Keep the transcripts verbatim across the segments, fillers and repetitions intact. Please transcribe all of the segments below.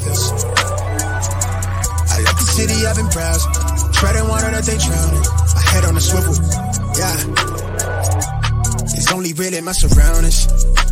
this. I left the city, I've been browsing. Treading water that they drowning. My head on a swivel, yeah. It's only really my surroundings.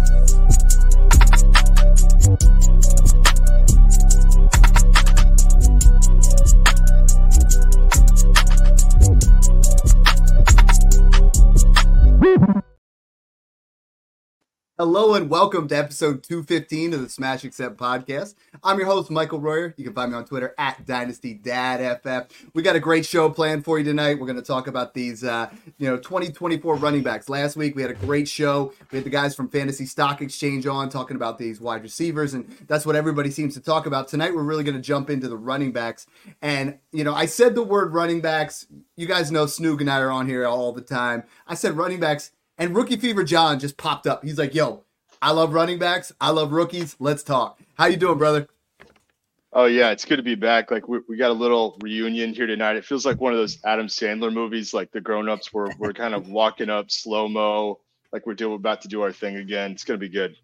Hello and welcome to episode two fifteen of the Smash Accept podcast. I'm your host, Michael Royer. You can find me on Twitter at DynastyDadFF. We got a great show planned for you tonight. We're going to talk about these, uh, you know, twenty twenty-four running backs. Last week we had a great show. We had the guys from Fantasy Stock Exchange on talking about these wide receivers, and that's what everybody seems to talk about. Tonight we're really going to jump into the running backs. And, you know, I said the word running backs. You guys know Snoog and I are on here all the time. I said running backs. And Rookie Fever John just popped up. He's like, yo, I love running backs. I love rookies. Let's talk. How you doing, brother? Oh, yeah, it's good to be back. Like, we, we got a little reunion here tonight. It feels like one of those Adam Sandler movies, like the grown-ups were, we're kind of walking up slow-mo, like we're doing, about to do our thing again. It's going to be good.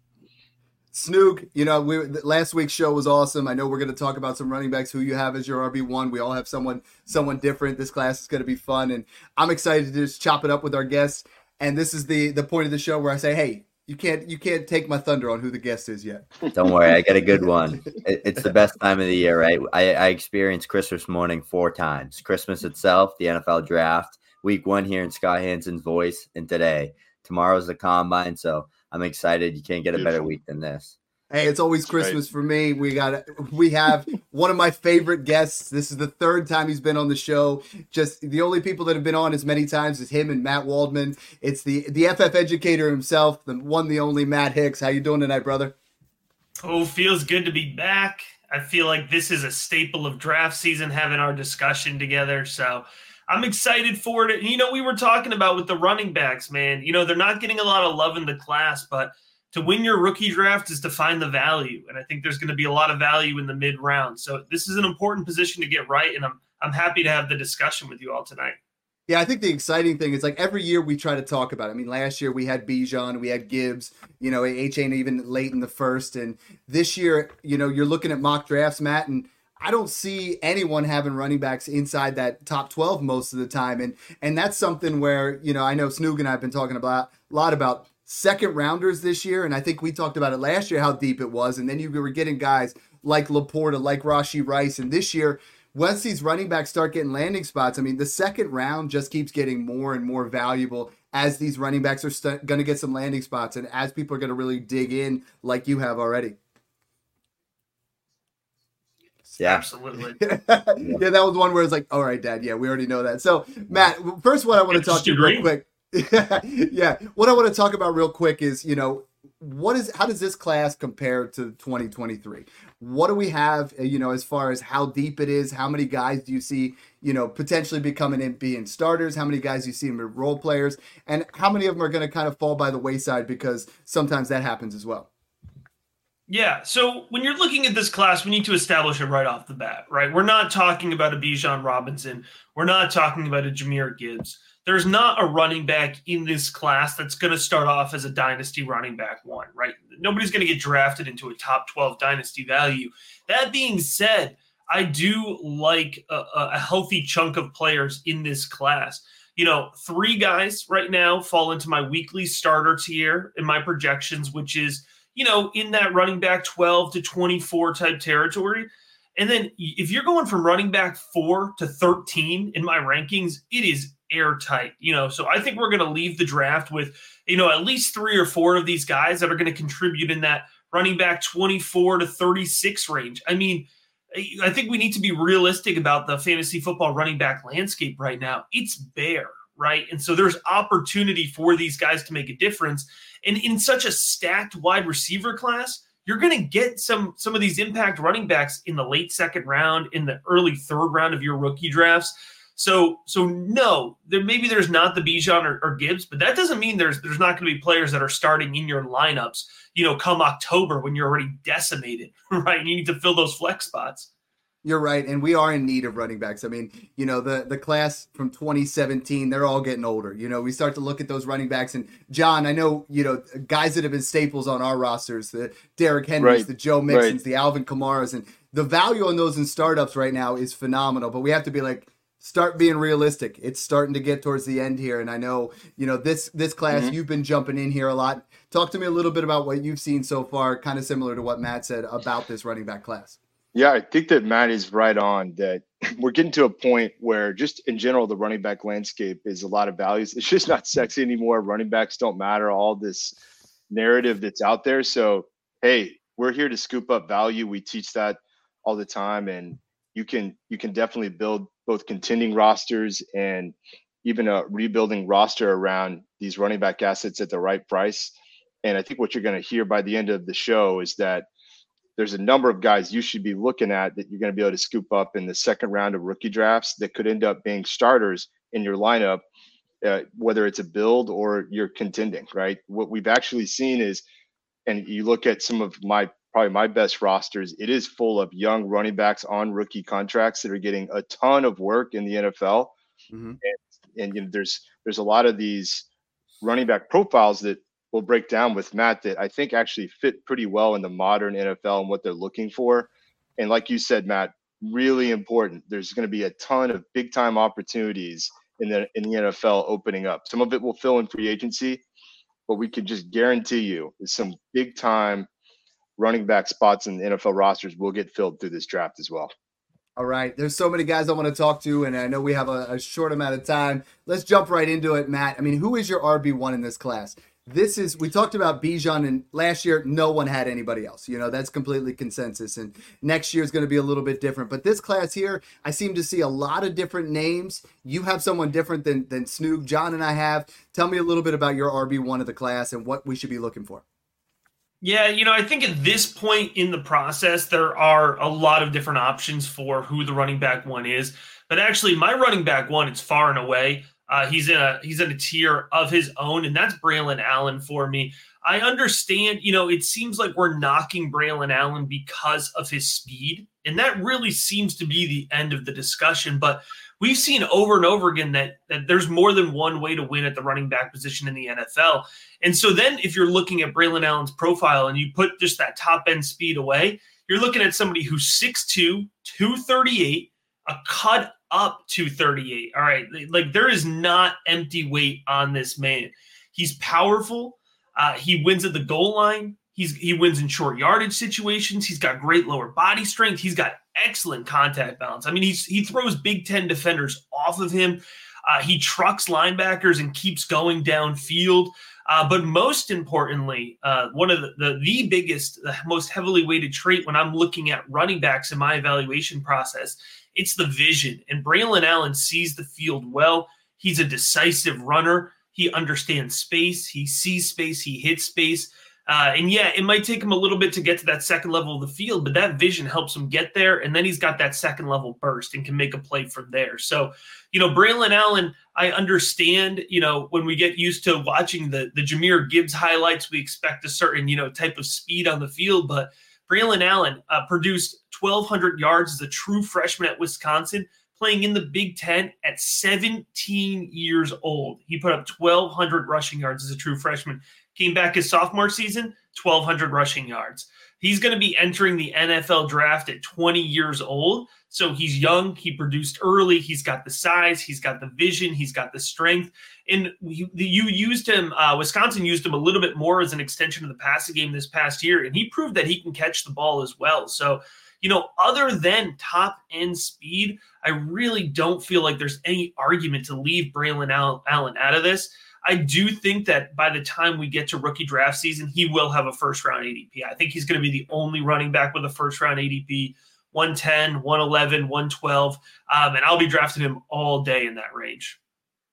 Snoog, you know, we, last week's show was awesome. I know we're going to talk about some running backs, who you have as your R B one. We all have someone someone different. This class is going to be fun, and I'm excited to just chop it up with our guests. And this is the the point of the show where I say, hey, you can't you can't take my thunder on who the guest is yet. Don't worry, I got a good one. It, it's the best time of the year, right? I, I experienced Christmas morning four times. Christmas itself, the N F L draft, week one here in Scott Hansen's voice, and today. Tomorrow's the combine, so I'm excited. You can't get a Beautiful. better week than this. Hey, it's always That's Christmas right. for me. We got we have one of my favorite guests. This is the third time he's been on the show. Just the only people that have been on as many times as him and Matt Waldman. It's the the F F educator himself, the one, the only Matt Hicks. How you doing tonight, brother? Oh, feels good to be back. I feel like this is a staple of draft season, having our discussion together. So I'm excited for it. You know, we were talking about with the running backs, man. You know, they're not getting a lot of love in the class, but to win your rookie draft is to find the value. And I think there's going to be a lot of value in the mid round. So this is an important position to get right. And I'm, I'm happy to have the discussion with you all tonight. Yeah, I think the exciting thing is like every year we try to talk about it. I mean, last year we had Bijan, we had Gibbs, you know, H-Chain even late in the first. And this year, you know, you're looking at mock drafts, Matt, and I don't see anyone having running backs inside that top twelve most of the time. And and that's something where, you know, I know Snoog and I have been talking about a lot about second rounders this year, and I think we talked about it last year how deep it was, and then you were getting guys like Laporta, like Rashee Rice, and this year, once these running backs start getting landing spots, I mean, the second round just keeps getting more and more valuable as these running backs are st- going to get some landing spots, and as people are going to really dig in like you have already. Yeah, absolutely. Yeah, that was one where it's like, all right, Dad, yeah, we already know that. So, Matt, first what I want to talk to you real quick. Yeah, what I want to talk about real quick is, you know, what is how does this class compare to twenty twenty-three? What do we have, you know, as far as how deep it is? How many guys do you see, you know, potentially becoming in being starters? How many guys do you see them as role players? And how many of them are going to kind of fall by the wayside because sometimes that happens as well? Yeah, so when you're looking at this class, we need to establish it right off the bat, right? We're not talking about a Bijan Robinson. We're not talking about a Jahmyr Gibbs. There's not a running back in this class that's going to start off as a dynasty running back one, right? Nobody's going to get drafted into a top twelve dynasty value. That being said, I do like a, a healthy chunk of players in this class. You know, three guys right now fall into my weekly starter tier in my projections, which is, you know, in that running back twelve to twenty-four type territory. And then if you're going from running back four to thirteen in my rankings, it is airtight, you know, so I think we're going to leave the draft with, you know, at least three or four of these guys that are going to contribute in that running back twenty-four to thirty-six range. I mean, I think we need to be realistic about the fantasy football running back landscape right now. It's bare, right? And so there's opportunity for these guys to make a difference. And in such a stacked wide receiver class, you're going to get some, some of these impact running backs in the late second round, in the early third round of your rookie drafts. So, so no, there maybe there's not the Bijan or, or Gibbs, but that doesn't mean there's there's not going to be players that are starting in your lineups, you know, come October when you're already decimated, right? You need to fill those flex spots. You're right, and we are in need of running backs. I mean, you know, the, the class from twenty seventeen, they're all getting older. You know, we start to look at those running backs, and John, I know, you know, guys that have been staples on our rosters, the Derrick Henrys, right. the Joe Mixons, right. the Alvin Kamaras, and the value on those in startups right now is phenomenal, but we have to be like, start being realistic. It's starting to get towards the end here. And I know, you know, this, this class, mm-hmm. you've been jumping in here a lot. Talk to me a little bit about what you've seen so far, kind of similar to what Matt said about this running back class. Yeah, I think that Matt is right on that. We're getting to a point where just in general, the running back landscape is a lot of values. It's just not sexy anymore. Running backs don't matter. All this narrative that's out there. So, hey, we're here to scoop up value. We teach that all the time. And you can, you can definitely build both contending rosters and even a rebuilding roster around these running back assets at the right price. And I think what you're going to hear by the end of the show is that there's a number of guys you should be looking at that you're going to be able to scoop up in the second round of rookie drafts that could end up being starters in your lineup, uh, whether it's a build or you're contending, right? What we've actually seen is, and you look at some of my, probably my best rosters, it is full of young running backs on rookie contracts that are getting a ton of work in the N F L. Mm-hmm. And, and you know, there's, there's a lot of these running back profiles that we'll break down with Matt that I think actually fit pretty well in the modern N F L and what they're looking for. And like you said, Matt, really important. There's going to be a ton of big time opportunities in the in the N F L opening up. Some of it will fill in free agency, but we can just guarantee you some big time running back spots in the N F L rosters will get filled through this draft as well. All right. There's so many guys I want to talk to, and I know we have a, a short amount of time. Let's jump right into it, Matt. I mean, who is your R B one in this class? This is, we talked about Bijan, and last year, no one had anybody else. You know, that's completely consensus. And next year is going to be a little bit different. But this class here, I seem to see a lot of different names. You have someone different than, than Snoog, John, and I have. Tell me a little bit about your R B one of the class and what we should be looking for. Yeah, you know, I think at this point in the process, there are a lot of different options for who the running back one is. But actually, my running back one, it's far and away. Uh, he's in a he's in a tier of his own, and that's Braylon Allen for me. I understand, you know, it seems like we're knocking Braylon Allen because of his speed, and that really seems to be the end of the discussion. But we've seen over and over again that, that there's more than one way to win at the running back position in the N F L. And so then if you're looking at Braylon Allen's profile and you put just that top end speed away, you're looking at somebody who's six two, two thirty-eight, a cut up two thirty-eight. All right. Like there is not empty weight on this man. He's powerful. Uh, he wins at the goal line. He's, he wins in short yardage situations. He's got great lower body strength. He's got excellent contact balance. I mean, he's, he throws Big Ten defenders off of him. Uh, he trucks linebackers and keeps going downfield. Uh, but most importantly, uh, one of the, the, the biggest, the most heavily weighted trait when I'm looking at running backs in my evaluation process, it's the vision. And Braylon Allen sees the field well. He's a decisive runner. He understands space. He sees space. He hits space. Uh, and yeah, it might take him a little bit to get to that second level of the field, but that vision helps him get there. And then he's got that second level burst and can make a play from there. So, you know, Braylon Allen, I understand, you know, when we get used to watching the, the Jahmyr Gibbs highlights, we expect a certain, you know, type of speed on the field. But Braylon Allen uh, produced twelve hundred yards as a true freshman at Wisconsin, playing in the Big Ten at seventeen years old. He put up twelve hundred rushing yards as a true freshman. Came back his sophomore season, twelve hundred rushing yards. He's going to be entering the N F L draft at twenty years old. So he's young. He produced early. He's got the size. He's got the vision. He's got the strength. And you, you used him, uh, Wisconsin used him a little bit more as an extension of the passing game this past year. And he proved that he can catch the ball as well. So, you know, other than top end speed, I really don't feel like there's any argument to leave Braylon Allen out of this. I do think that by the time we get to rookie draft season, he will have a first round A D P. I think he's going to be the only running back with a first round A D P, one ten, one eleven, one twelve. Um, and I'll be drafting him all day in that range.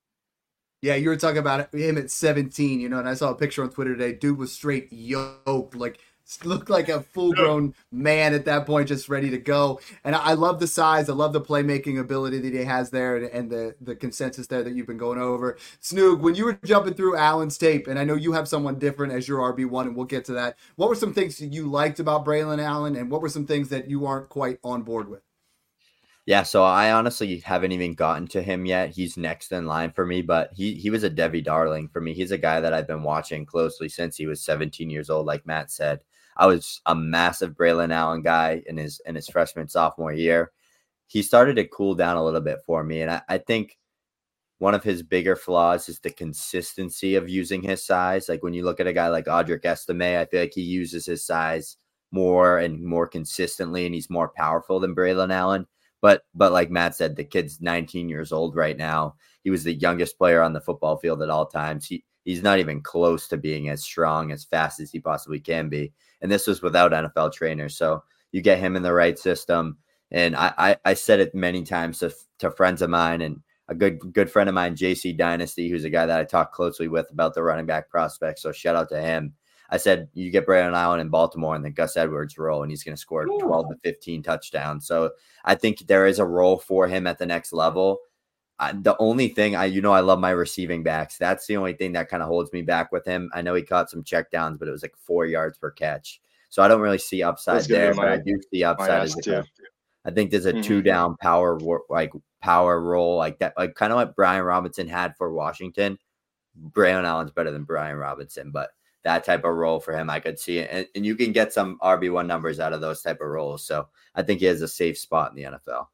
Yeah, you were talking about him at seventeen, you know, and I saw a picture on Twitter today. Dude was straight yoked, like looked like a full-grown man at that point, just ready to go. And I love the size. I love the playmaking ability that he has there, and, and the, the consensus there that you've been going over. Snoog, when you were jumping through Allen's tape, and I know you have someone different as your R B one, and we'll get to that, what were some things that you liked about Braylon Allen, and what were some things that you aren't quite on board with? Yeah, so I honestly haven't even gotten to him yet. He's next in line for me, but he he was a Debbie darling for me. He's a guy that I've been watching closely since he was seventeen years old, like Matt said. I was a massive Braylon Allen guy in his in his freshman sophomore year. He started to cool down a little bit for me, and I, I think one of his bigger flaws is the consistency of using his size. Like when you look at a guy like Audric Estime, I feel like he uses his size more and more consistently, and he's more powerful than Braylon Allen. But but like Matt said, the kid's nineteen years old right now. He was the youngest player on the football field at all times. He he's not even close to being as strong, as fast as he possibly can be. And this was without N F L trainers. So you get him in the right system. And I I, I said it many times to, to friends of mine, and a good good friend of mine, J C Dynasty, who's a guy that I talk closely with about the running back prospects. So shout out to him. I said, you get Braylon Allen in Baltimore and then Gus Edwards roll, and he's going to score twelve to fifteen touchdowns. So I think there is a role for him at the next level. Uh, the only thing I, you know, I love my receiving backs. That's the only thing that kind of holds me back with him. I know he caught some checkdowns, but it was like four yards per catch. So I don't really see upside there, my, but I do see upside as a I think there's a mm-hmm. two down power, like power role like that, like kind of what Brian Robinson had for Washington. Braylon Allen's better than Brian Robinson, but that type of role for him, I could see it. And, and you can get some R B one numbers out of those type of roles. So I think he has a safe spot in the N F L.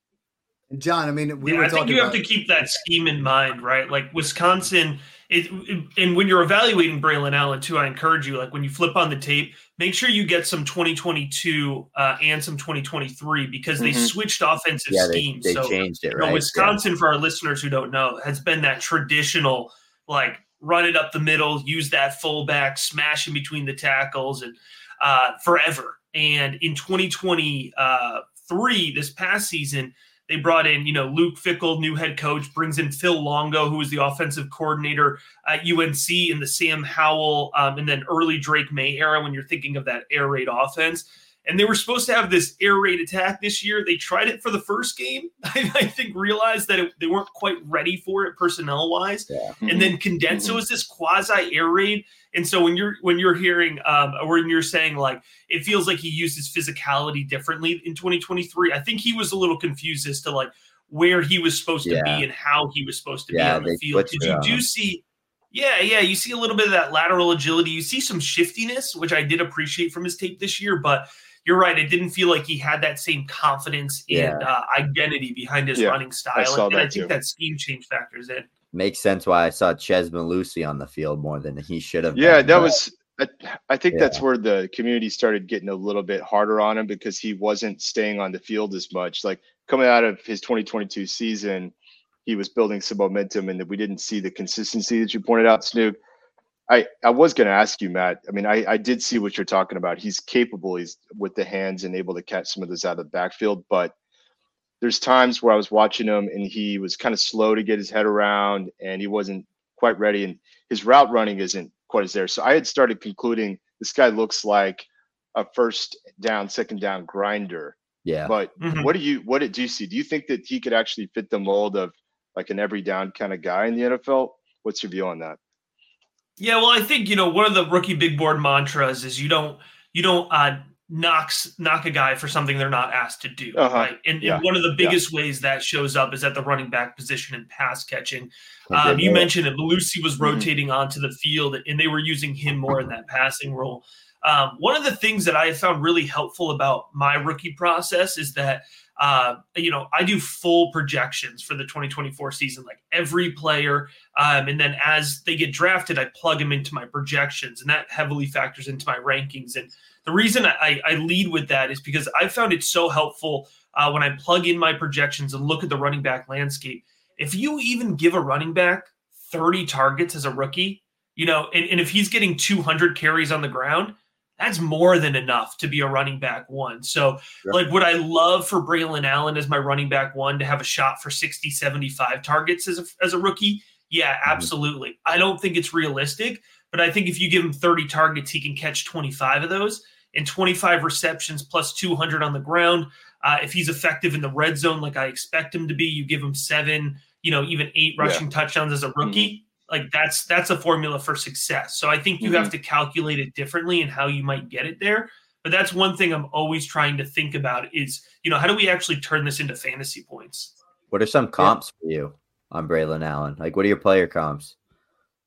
John, I mean, we yeah, were I think you about- have to keep that scheme in mind, right? Like Wisconsin, it, it, and when you're evaluating Braylon Allen too, I encourage you, like when you flip on the tape, make sure you get some twenty twenty-two uh, and some twenty twenty-three because they mm-hmm. switched offensive yeah, schemes. They, they so, changed it, you know, right? Wisconsin, yeah. for our listeners who don't know, has been that traditional, like run it up the middle, use that fullback, smash in between the tackles, and uh, forever. And in twenty twenty-three, this past season, they brought in, you know, Luke Fickell, new head coach, brings in Phil Longo, who was the offensive coordinator at U N C in the Sam Howell um, and then early Drake May era when you're thinking of that air raid offense. And they were supposed to have this air raid attack this year. They tried it for the first game. I, I think realized that it, they weren't quite ready for it personnel-wise. Yeah. Mm-hmm. And then condensed mm-hmm. it was this quasi air raid. And so when you're when you're hearing um, or when you're saying like it feels like he used his physicality differently in twenty twenty-three, I think he was a little confused as to like where he was supposed to yeah. be and how he was supposed to yeah, be on the field. Because you do see, yeah, yeah, you see a little bit of that lateral agility. You see some shiftiness, which I did appreciate from his tape this year, but you're right. It didn't feel like he had that same confidence yeah. and uh, identity behind his yeah, running style. I saw and that I think too. that scheme change factors in. Makes sense why I saw Ches Malusi on the field more than he should have. Yeah, been. that but, was I, I think yeah. that's where the community started getting a little bit harder on him because he wasn't staying on the field as much. Like coming out of his twenty twenty-two season, he was building some momentum and we didn't see the consistency that you pointed out, Snoop. I, I was going to ask you, Matt. I mean, I, I did see what you're talking about. He's capable. He's with the hands and able to catch some of those out of the backfield. But there's times where I was watching him and he was kind of slow to get his head around and he wasn't quite ready. And his route running isn't quite as there. So I had started concluding this guy looks like a first down, second down grinder. Yeah. But mm-hmm. what do you what did you see? Do you think that he could actually fit the mold of like an every down kind of guy in the N F L? What's your view on that? Yeah, well, I think, you know, one of the rookie big board mantras is you don't you don't uh, knock, knock a guy for something they're not asked to do, uh-huh. right? And, yeah. and one of the biggest yeah. ways that shows up is at the running back position and pass catching. Um, you mentioned that Malusi was rotating mm-hmm. onto the field, and they were using him more in that passing role. Um, one of the things that I found really helpful about my rookie process is that Uh, you know, I do full projections for the twenty twenty-four season, like every player. Um, and then as they get drafted, I plug them into my projections, and that heavily factors into my rankings. And the reason I, I lead with that is because I found it so helpful uh, when I plug in my projections and look at the running back landscape. If you even give a running back thirty targets as a rookie, you know, and, and if he's getting two hundred carries on the ground, that's more than enough to be a running back one. So sure. like, would I love for Braylon Allen as my running back one to have a shot for sixty, seventy-five targets as a, as a rookie? Yeah, absolutely. Mm-hmm. I don't think it's realistic, but I think if you give him thirty targets, he can catch twenty-five of those and twenty-five receptions plus two hundred on the ground. Uh, if he's effective in the red zone, like I expect him to be, you give him seven, you know, even eight rushing yeah. touchdowns as a rookie. Mm-hmm. Like that's that's a formula for success. So I think you mm-hmm. have to calculate it differently and how you might get it there. But that's one thing I'm always trying to think about is, you know, how do we actually turn this into fantasy points? What are some comps yeah. for you on Braylon Allen? Like, what are your player comps?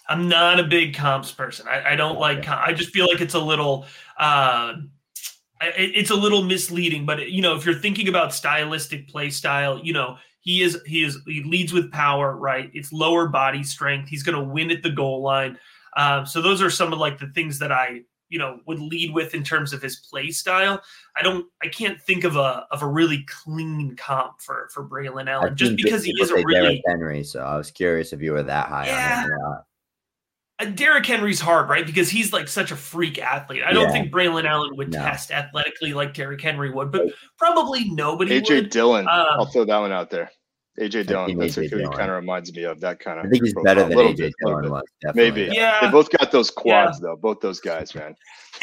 I'm not a big comps person. I, I don't like. I just feel like it's a little. Uh, it, it's a little misleading. But you know, if you're thinking about stylistic play style, you know, he is he is he leads with power, right? It's lower body strength. He's going to win at the goal line. Um, so those are some of like the things that I you know would lead with in terms of his play style. I don't. I can't think of a of a really clean comp for for Braylon Allen just because he is a really Derrick Henry. So I was curious if you were that high yeah. on him or not. Uh, Derrick Henry's hard, right? Because he's like such a freak athlete. I don't Yeah. think Braylon Allen would No. test athletically like Derrick Henry would, but probably nobody A J would. Dillon. Um, I'll throw that one out there. A J I Dillon. think That's A J who he Dillon. kind of reminds me of. That kind of. I think he's profile. better than A little A J bit, little Dillon bit. was. Definitely. Maybe. Yeah. They both got those quads though. Both those guys, man.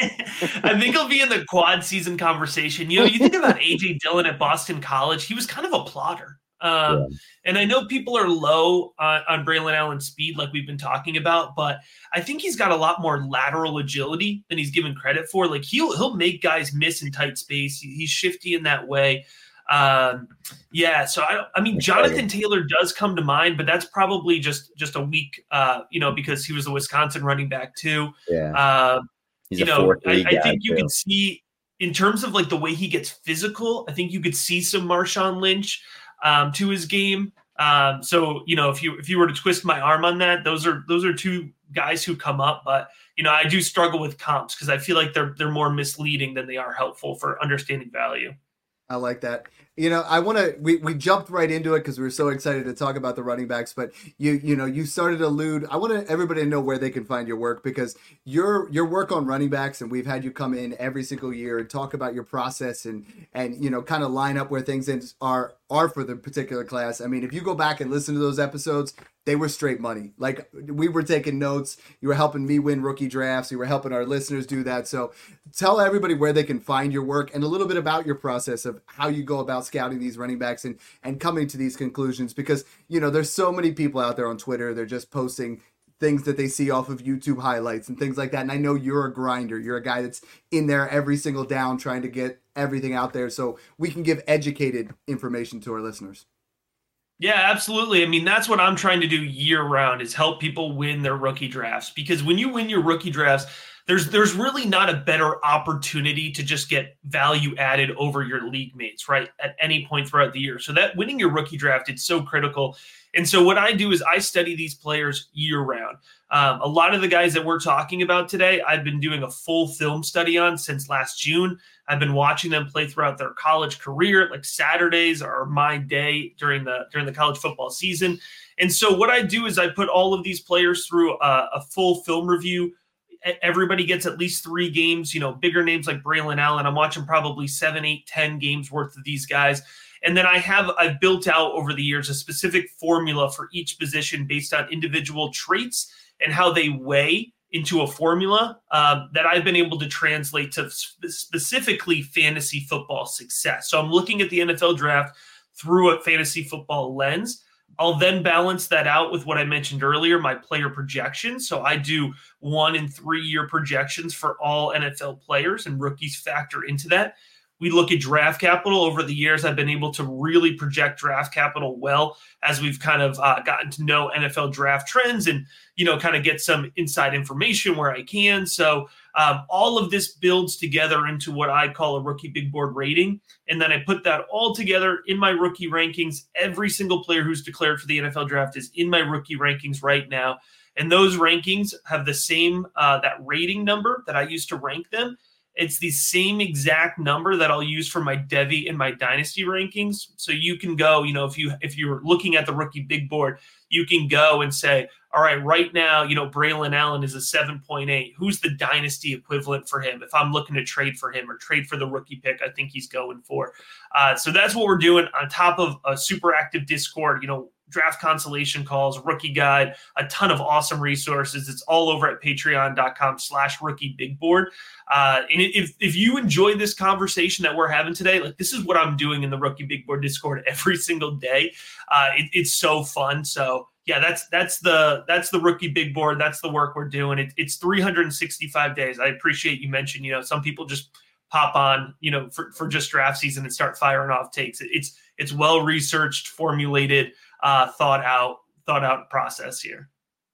I think he'll be in the quad season conversation. You know, you think about A J Dillon at Boston College, he was kind of a plotter. Um, Yeah. And I know people are low on, on Braylon Allen's speed, like we've been talking about, but I think he's got a lot more lateral agility than he's given credit for. Like he'll he'll make guys miss in tight space. He, he's shifty in that way. Um, yeah, so I, I mean, Jonathan Taylor does come to mind, but that's probably just just a weak, uh, you know, because he was a Wisconsin running back too. Yeah. Uh, He's you a know, four I, three I guy think you too. can see in terms of like the way he gets physical. I think you could see some Marshawn Lynch um, to his game. Um, so you know, if you if you were to twist my arm on that, those are those are two guys who come up. But you know, I do struggle with comps because I feel like they're they're more misleading than they are helpful for understanding value. I like that. You know, I want to, we, we jumped right into it because we were so excited to talk about the running backs, but you, you know, you started to allude, I want everybody to know where they can find your work because your, your work on running backs, and we've had you come in every single year and talk about your process and, and, you know, kind of line up where things are, are for the particular class. I mean, if you go back and listen to those episodes, they were straight money. Like we were taking notes. You were helping me win rookie drafts. You were helping our listeners do that. So tell everybody where they can find your work and a little bit about your process of how you go about scouting these running backs and, and coming to these conclusions, because, you know, there's so many people out there on Twitter. They're just posting things that they see off of YouTube highlights and things like that. And I know you're a grinder. You're a guy that's in there every single down trying to get everything out there so we can give educated information to our listeners. Yeah, absolutely. I mean, that's what I'm trying to do year round is help people win their rookie drafts, because when you win your rookie drafts, there's there's really not a better opportunity to just get value added over your league mates, right, at any point throughout the year. So that winning your rookie draft, it's so critical. And so what I do is I study these players year round. Um, a lot of the guys that we're talking about today, I've been doing a full film study on since last June. I've been watching them play throughout their college career. Like Saturdays are my day during the during the college football season. And so what I do is I put all of these players through a, a full film review. Everybody gets at least three games, you know, bigger names like Braylon Allen. I'm watching probably seven, eight, ten games worth of these guys. And then I have, I've built out over the years a specific formula for each position based on individual traits and how they weigh into a formula um, that I've been able to translate to sp- specifically fantasy football success. So I'm looking at the N F L draft through a fantasy football lens. I'll then balance that out with what I mentioned earlier, my player projections. So I do one and three year projections for all N F L players, and rookies factor into that. We look at draft capital. Over the years, I've been able to really project draft capital well as we've kind of uh, gotten to know N F L draft trends and, you know, kind of get some inside information where I can. So um, all of this builds together into what I call a rookie big board rating. And then I put that all together in my rookie rankings. Every single player who's declared for the N F L draft is in my rookie rankings right now. And those rankings have the same, uh, that rating number that I used to rank them. It's the same exact number that I'll use for my Devy and my Dynasty rankings. So you can go, you know, if you if you're looking at the rookie big board, you can go and say, all right, right now, you know, Braylon Allen is a seven point eight. Who's the Dynasty equivalent for him? If I'm looking to trade for him or trade for the rookie pick, I think he's going for. Uh, so that's what we're doing on top of a super active Discord, you know, draft consolation calls, rookie guide, a ton of awesome resources. It's all over at patreon.com slash rookie big board. Uh, and if, if you enjoy this conversation that we're having today, like this is what I'm doing in the rookie big board Discord every single day. Uh, it, it's so fun. So yeah, that's, that's the, that's the rookie big board. That's the work we're doing. It, it's three hundred sixty-five days. I appreciate you mentioned, you know, some people just pop on, you know, for, for just draft season and start firing off takes. It, it's, it's well-researched, formulated, Uh, thought out, thought out process here.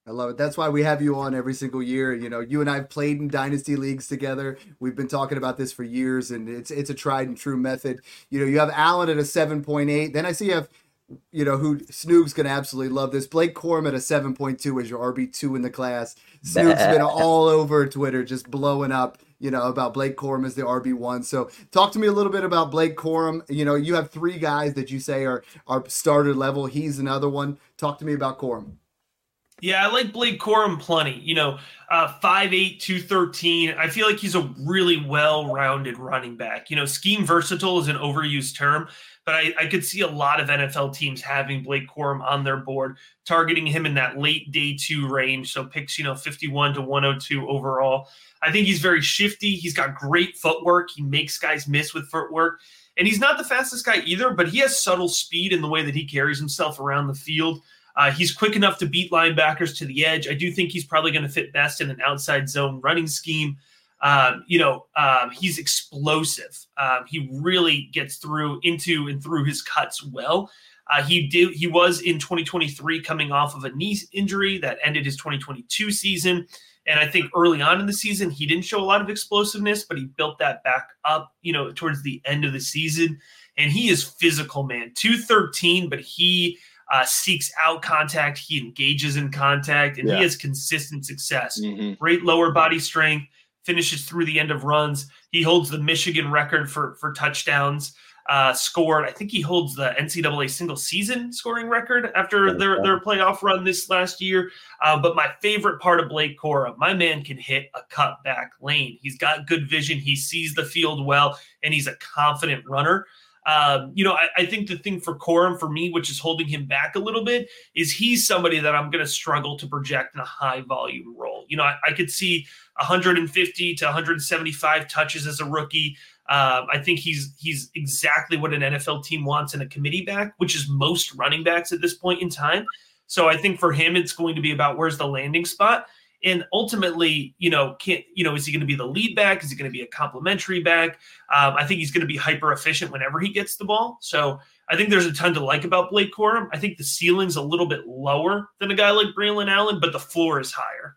I love it. That's why we have you on every single year. You know, you and I have played in dynasty leagues together. We've been talking about this for years, and it's it's a tried and true method. You know, you have Allen at a seven point eight. Then I see you have, you know, who Snoog's going to absolutely love this. Blake Corum at a seven point two as your R B two in the class. Snoog's been all over Twitter just blowing up, you know, about Blake Corum as the R B one. So talk to me a little bit about Blake Corum. You know, you have three guys that you say are, are starter level. He's another one. Talk to me about Corum. Yeah, I like Blake Corum plenty. You know, uh, five eight, two thirteen. I feel like he's a really well-rounded running back. You know, scheme versatile is an overused term, but I, I could see a lot of N F L teams having Blake Corum on their board, targeting him in that late day two range. So picks, you know, fifty-one to one oh two overall. I think he's very shifty. He's got great footwork. He makes guys miss with footwork. And he's not the fastest guy either, but he has subtle speed in the way that he carries himself around the field. Uh, he's quick enough to beat linebackers to the edge. I do think he's probably going to fit best in an outside zone running scheme. Um, you know, um, he's explosive. Um, he really gets through into and through his cuts well. Uh, he did. He was in twenty twenty-three coming off of a knee injury that ended his twenty twenty-two season. And I think early on in the season, he didn't show a lot of explosiveness, but he built that back up, you know, towards the end of the season. And he is physical, man. two thirteen, but he Uh, seeks out contact, he engages in contact, and yeah. he has consistent success. Mm-hmm. Great lower body strength, finishes through the end of runs. He holds the Michigan record for, for touchdowns uh, scored. I think he holds the N C double A single season scoring record after their, their playoff run this last year. Uh, but my favorite part of Blake Corum, my man can hit a cutback lane. He's got good vision. He sees the field well, and he's a confident runner. Um, you know, I, I think the thing for Corum, for me, which is holding him back a little bit, is he's somebody that I'm going to struggle to project in a high volume role. You know, I, I could see one fifty to one seventy-five touches as a rookie. Um, I think he's he's exactly what an N F L team wants in a committee back, which is most running backs at this point in time. So I think for him, it's going to be about where's the landing spot. And ultimately, you know, can't, you know, is he going to be the lead back? Is he going to be a complimentary back? Um, I think he's going to be hyper efficient whenever he gets the ball. So I think there's a ton to like about Blake Corum. I think the ceiling's a little bit lower than a guy like Braylon Allen, but the floor is higher.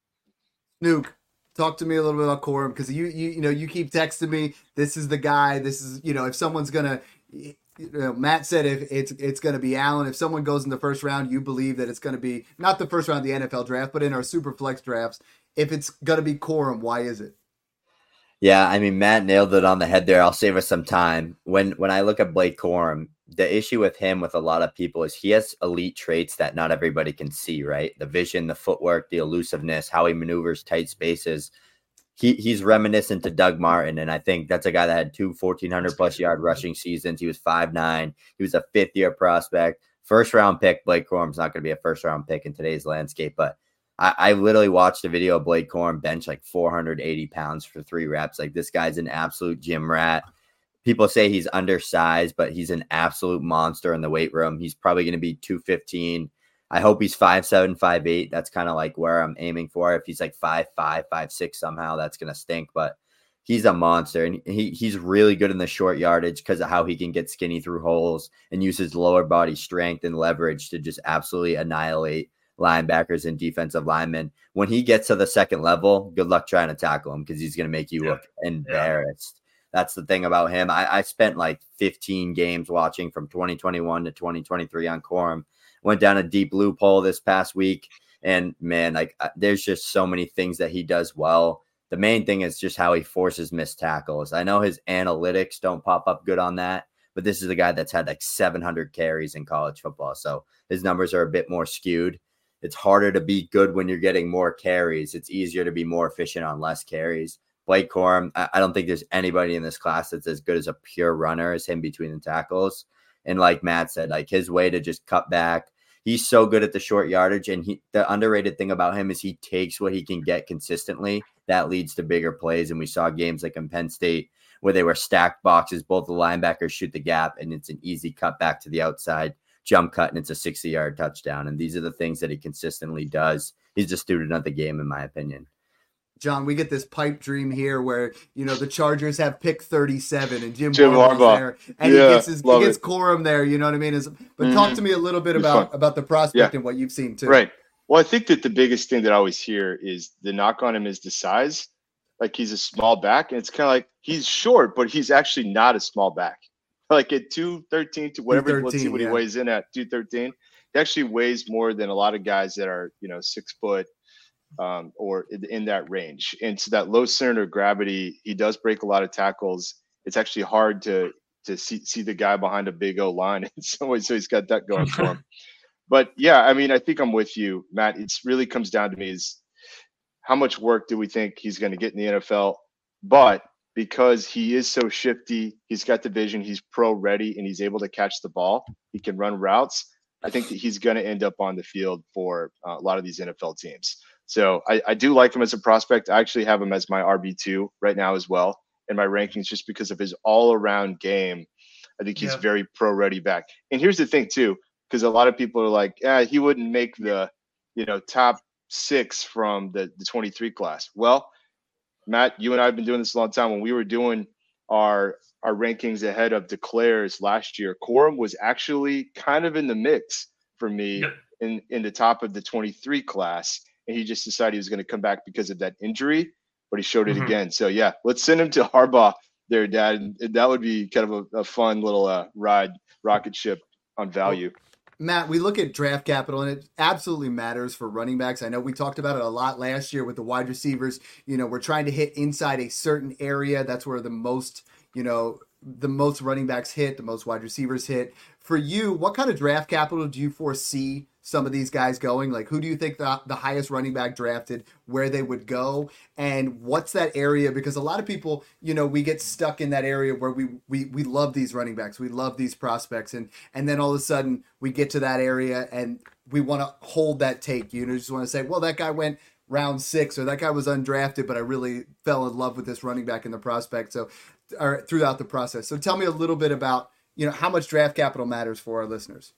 Snoog, talk to me a little bit about Corum, because you, you, you know, you keep texting me. This is the guy. This is, you know, if someone's gonna. You know, Matt said if it's it's going to be Allen. If someone goes in the first round, you believe that it's going to be not the first round of the N F L draft, but in our super flex drafts. If it's going to be Corum, why is it? Yeah, I mean, Matt nailed it on the head there. I'll save us some time. When when I look at Blake Corum, the issue with him with a lot of people is he has elite traits that not everybody can see, right? The vision, the footwork, the elusiveness, how he maneuvers tight spaces. He he's reminiscent to Doug Martin, and I think that's a guy that had two fourteen hundred plus yard rushing seasons. He was five nine. He was a fifth year prospect, first round pick. Blake Corum's not going to be a first round pick in today's landscape, but I, I literally watched a video of Blake Corum bench like four hundred eighty pounds for three reps. Like, this guy's an absolute gym rat. People say he's undersized, but he's an absolute monster in the weight room. He's probably going to be two fifteen. I hope he's five seven, five eight. That's kind of like where I'm aiming for. If he's like five five, five six somehow, that's going to stink. But he's a monster, and he he's really good in the short yardage because of how he can get skinny through holes and use his lower body strength and leverage to just absolutely annihilate linebackers and defensive linemen. When he gets to the second level, good luck trying to tackle him because he's going to make you yeah. look embarrassed. Yeah. That's the thing about him. I, I spent like fifteen games watching from twenty twenty-one to twenty twenty-three on Corum. Went down a deep loophole this past week, and man, like there's just so many things that he does well. The main thing is just how he forces missed tackles. I know his analytics don't pop up good on that, but this is a guy that's had like seven hundred carries in college football, so his numbers are a bit more skewed. It's harder to be good when you're getting more carries. It's easier to be more efficient on less carries. Blake Corum, I, I don't think there's anybody in this class that's as good as a pure runner as him between the tackles. And like Matt said, like his way to just cut back, he's so good at the short yardage. And he, the underrated thing about him is he takes what he can get consistently. That leads to bigger plays. And we saw games like in Penn State where they were stacked boxes. Both the linebackers shoot the gap, and it's an easy cut back to the outside, jump cut, and it's a sixty-yard touchdown. And these are the things that he consistently does. He's a student of the game, in my opinion. John, we get this pipe dream here where, you know, the Chargers have pick thirty-seven and Jim, Jim Harbaugh's Harbaugh there, and yeah, he gets his, he gets it. Corum there, you know what I mean? Is, but mm-hmm. talk to me a little bit about, fun. about the prospect yeah. and what you've seen too. Right. Well, I think that the biggest thing that I always hear is the knock on him is the size. Like he's a small back, and it's kind of like he's short, but he's actually not a small back. Like at two thirteen to whatever, let's see what yeah. he weighs in at two thirteen. He actually weighs more than a lot of guys that are, you know, six foot um, or in, in that range. And so that low center of gravity, he does break a lot of tackles. It's actually hard to to see see the guy behind a big O line in some ways. So he's got that going for him. But yeah, I mean, I think I'm with you, Matt. It really comes down to me is how much work do we think he's going to get in the N F L? But because he is so shifty, he's got the vision, he's pro ready, and he's able to catch the ball. He can run routes. I think that he's going to end up on the field for uh, a lot of these N F L teams. So I, I do like him as a prospect. I actually have him as my R B two right now as well in my rankings just because of his all-around game. I think he's yeah. very pro-ready back. And here's the thing, too, because a lot of people are like, yeah, he wouldn't make the, you know, top six from the, the twenty-three class. Well, Matt, you and I have been doing this a long time. When we were doing our our rankings ahead of declares last year, Corum was actually kind of in the mix for me yep. in, in the top of the twenty-three class. And he just decided he was going to come back because of that injury, but he showed it mm-hmm. again. So, yeah, let's send him to Harbaugh there, Dad. And that would be kind of a, a fun little uh, ride, rocket ship on value. Matt, we look at draft capital, and it absolutely matters for running backs. I know we talked about it a lot last year with the wide receivers. You know, we're trying to hit inside a certain area. That's where the most, you know, the most running backs hit, the most wide receivers hit. For you, what kind of draft capital do you foresee some of these guys going? Like, who do you think the, the highest running back drafted, where they would go, and what's that area? Because a lot of people, you know, we get stuck in that area where we we we love these running backs, we love these prospects, and and then all of a sudden we get to that area and we want to hold that take. You know, just want to say, well, that guy went round six, or that guy was undrafted, but I really fell in love with this running back in the prospect. So, or throughout the process. So, tell me a little bit about, you know, how much draft capital matters for our listeners.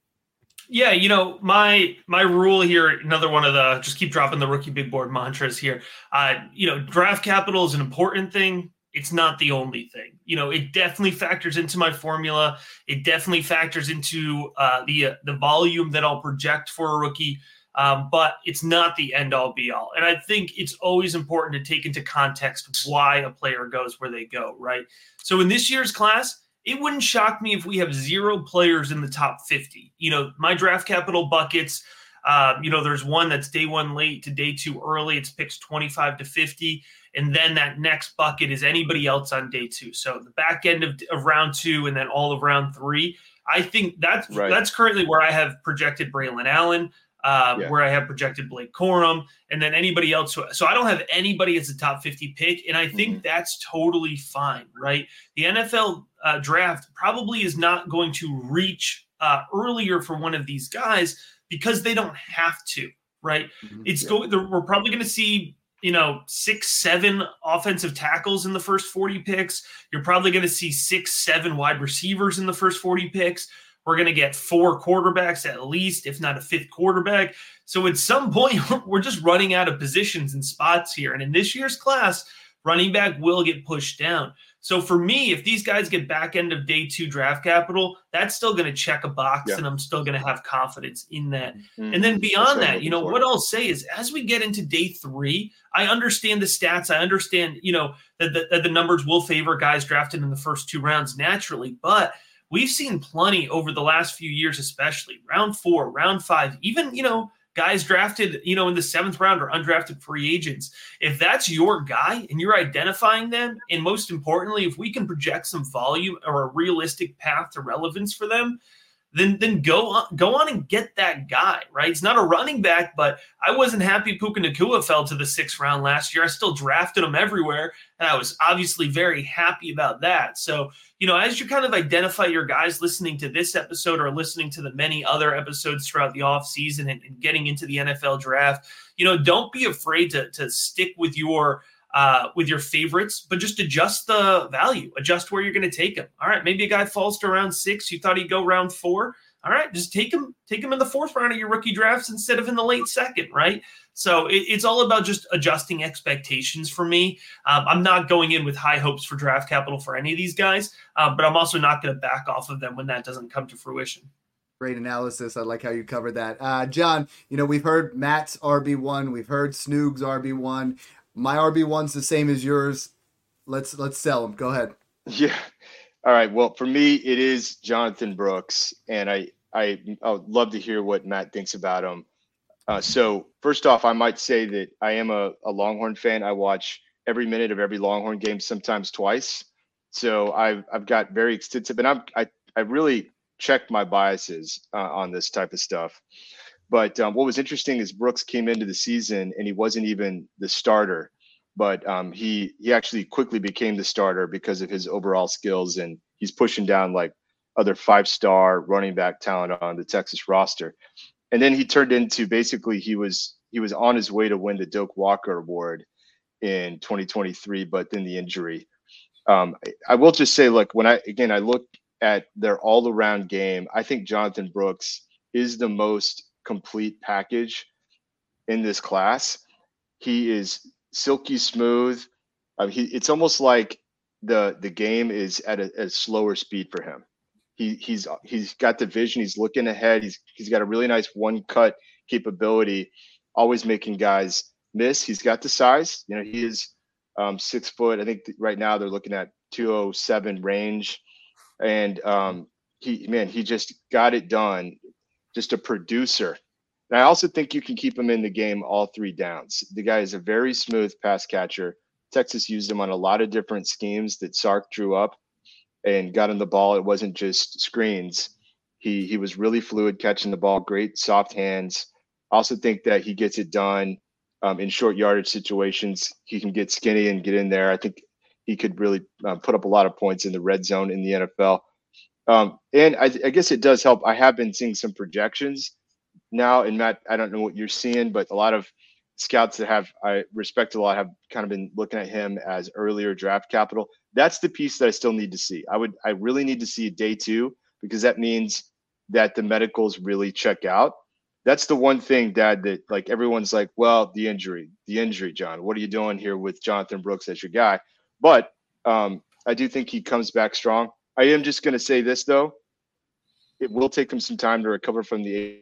Yeah, you know, my my rule here, another one of the, just keep dropping the rookie big board mantras here. Uh, you know, draft capital is an important thing. It's not the only thing. You know, it definitely factors into my formula. It definitely factors into uh, the uh, the volume that I'll project for a rookie. Um, but it's not the end all be all. And I think it's always important to take into context why a player goes where they go, right? So in this year's class, it wouldn't shock me if we have zero players in the top fifty. You know, my draft capital buckets, uh, you know, there's one that's day one late to day two early. It's picks twenty-five to fifty. And then that next bucket is anybody else on day two. So the back end of, of round two and then all of round three. I think that's, right. that's currently where I have projected Braylon Allen, uh, yeah. where I have projected Blake Corum, and then anybody else. Who, so I don't have anybody as a top fifty pick, and I think mm-hmm. that's totally fine, right? The N F L uh, draft probably is not going to reach uh, earlier for one of these guys because they don't have to, right? Mm-hmm. It's yeah. going. We're probably going to see, you know, six, seven offensive tackles in the first forty picks. You're probably going to see six, seven wide receivers in the first forty picks. We're going to get four quarterbacks at least, if not a fifth quarterback. So at some point, we're just running out of positions and spots here. And in this year's class, running back will get pushed down. So for me, if these guys get back end of day two draft capital, that's still going to check a box, yeah. and I'm still going to have confidence in that. Mm-hmm. And then beyond that, you know, what I'll say is as we get into day three, I understand the stats. I understand, you know, that the, that the numbers will favor guys drafted in the first two rounds naturally, but we've seen plenty over the last few years, especially round four, round five, even, you know, guys drafted, you know, in the seventh round or undrafted free agents. If that's your guy and you're identifying them, and most importantly, if we can project some volume or a realistic path to relevance for them, then then go on, go on and get that guy, right? It's not a running back, but I wasn't happy Puka Nacua fell to the sixth round last year. I still drafted him everywhere, and I was obviously very happy about that. So, you know, as you kind of identify your guys listening to this episode or listening to the many other episodes throughout the offseason and, and getting into the N F L draft, you know, don't be afraid to, to stick with your uh, with your favorites, but just adjust the value, adjust where you're going to take them. All right, maybe a guy falls to round six. You thought he'd go round four. All right, just take him, take him in the fourth round of your rookie drafts instead of in the late second, right? So it, it's all about just adjusting expectations for me. Um, I'm not going in with high hopes for draft capital for any of these guys, uh, but I'm also not going to back off of them when that doesn't come to fruition. Great analysis. I like how you covered that. Uh, John, you know, we've heard Matt's R B one. We've heard Snoog's R B one. My R B one's the same as yours. Let's let's sell them. Go ahead. Yeah. All right. Well, for me, it is Jonathan Brooks, and I I, I would love to hear what Matt thinks about him. Uh, so first off, I might say that I am a, a Longhorn fan. I watch every minute of every Longhorn game, sometimes twice. So I've I've got very extensive, and I'm I I really check my biases uh, on this type of stuff. But um, what was interesting is Brooks came into the season and he wasn't even the starter, but um, he he actually quickly became the starter because of his overall skills, and he's pushing down like other five-star running back talent on the Texas roster. And then he turned into basically he was he was on his way to win the Doak Walker Award in twenty twenty-three, but then the injury. Um, I will just say, look, when I again I look at their all-around game, I think Jonathan Brooks is the most complete package in this class. He is silky smooth. Uh, he, it's almost like the the game is at a, a slower speed for him. He he's he's got the vision. He's looking ahead. He's he's got a really nice one-cut capability, always making guys miss. He's got the size. You know, he is um, six foot. I think right now they're looking at two oh seven range. And um, he, man, he just got it done. Just a producer. And I also think you can keep him in the game all three downs. The guy is a very smooth pass catcher. Texas used him on a lot of different schemes that Sark drew up and got him the ball. It wasn't just screens. He he was really fluid catching the ball, great soft hands. I also think that he gets it done um, in short yardage situations. He can get skinny and get in there. I think he could really uh, put up a lot of points in the red zone in the N F L. Um, and I, I guess it does help. I have been seeing some projections now, and Matt, I don't know what you're seeing, but a lot of scouts that have I respect a lot have kind of been looking at him as earlier draft capital. That's the piece that I still need to see. I would I really need to see day two, because that means that the medicals really check out. That's the one thing, Dad, that like everyone's like, well, the injury, the injury, John, what are you doing here with Jonathan Brooks as your guy? But um, I do think he comes back strong. I am just going to say this, though. It will take him some time to recover from the A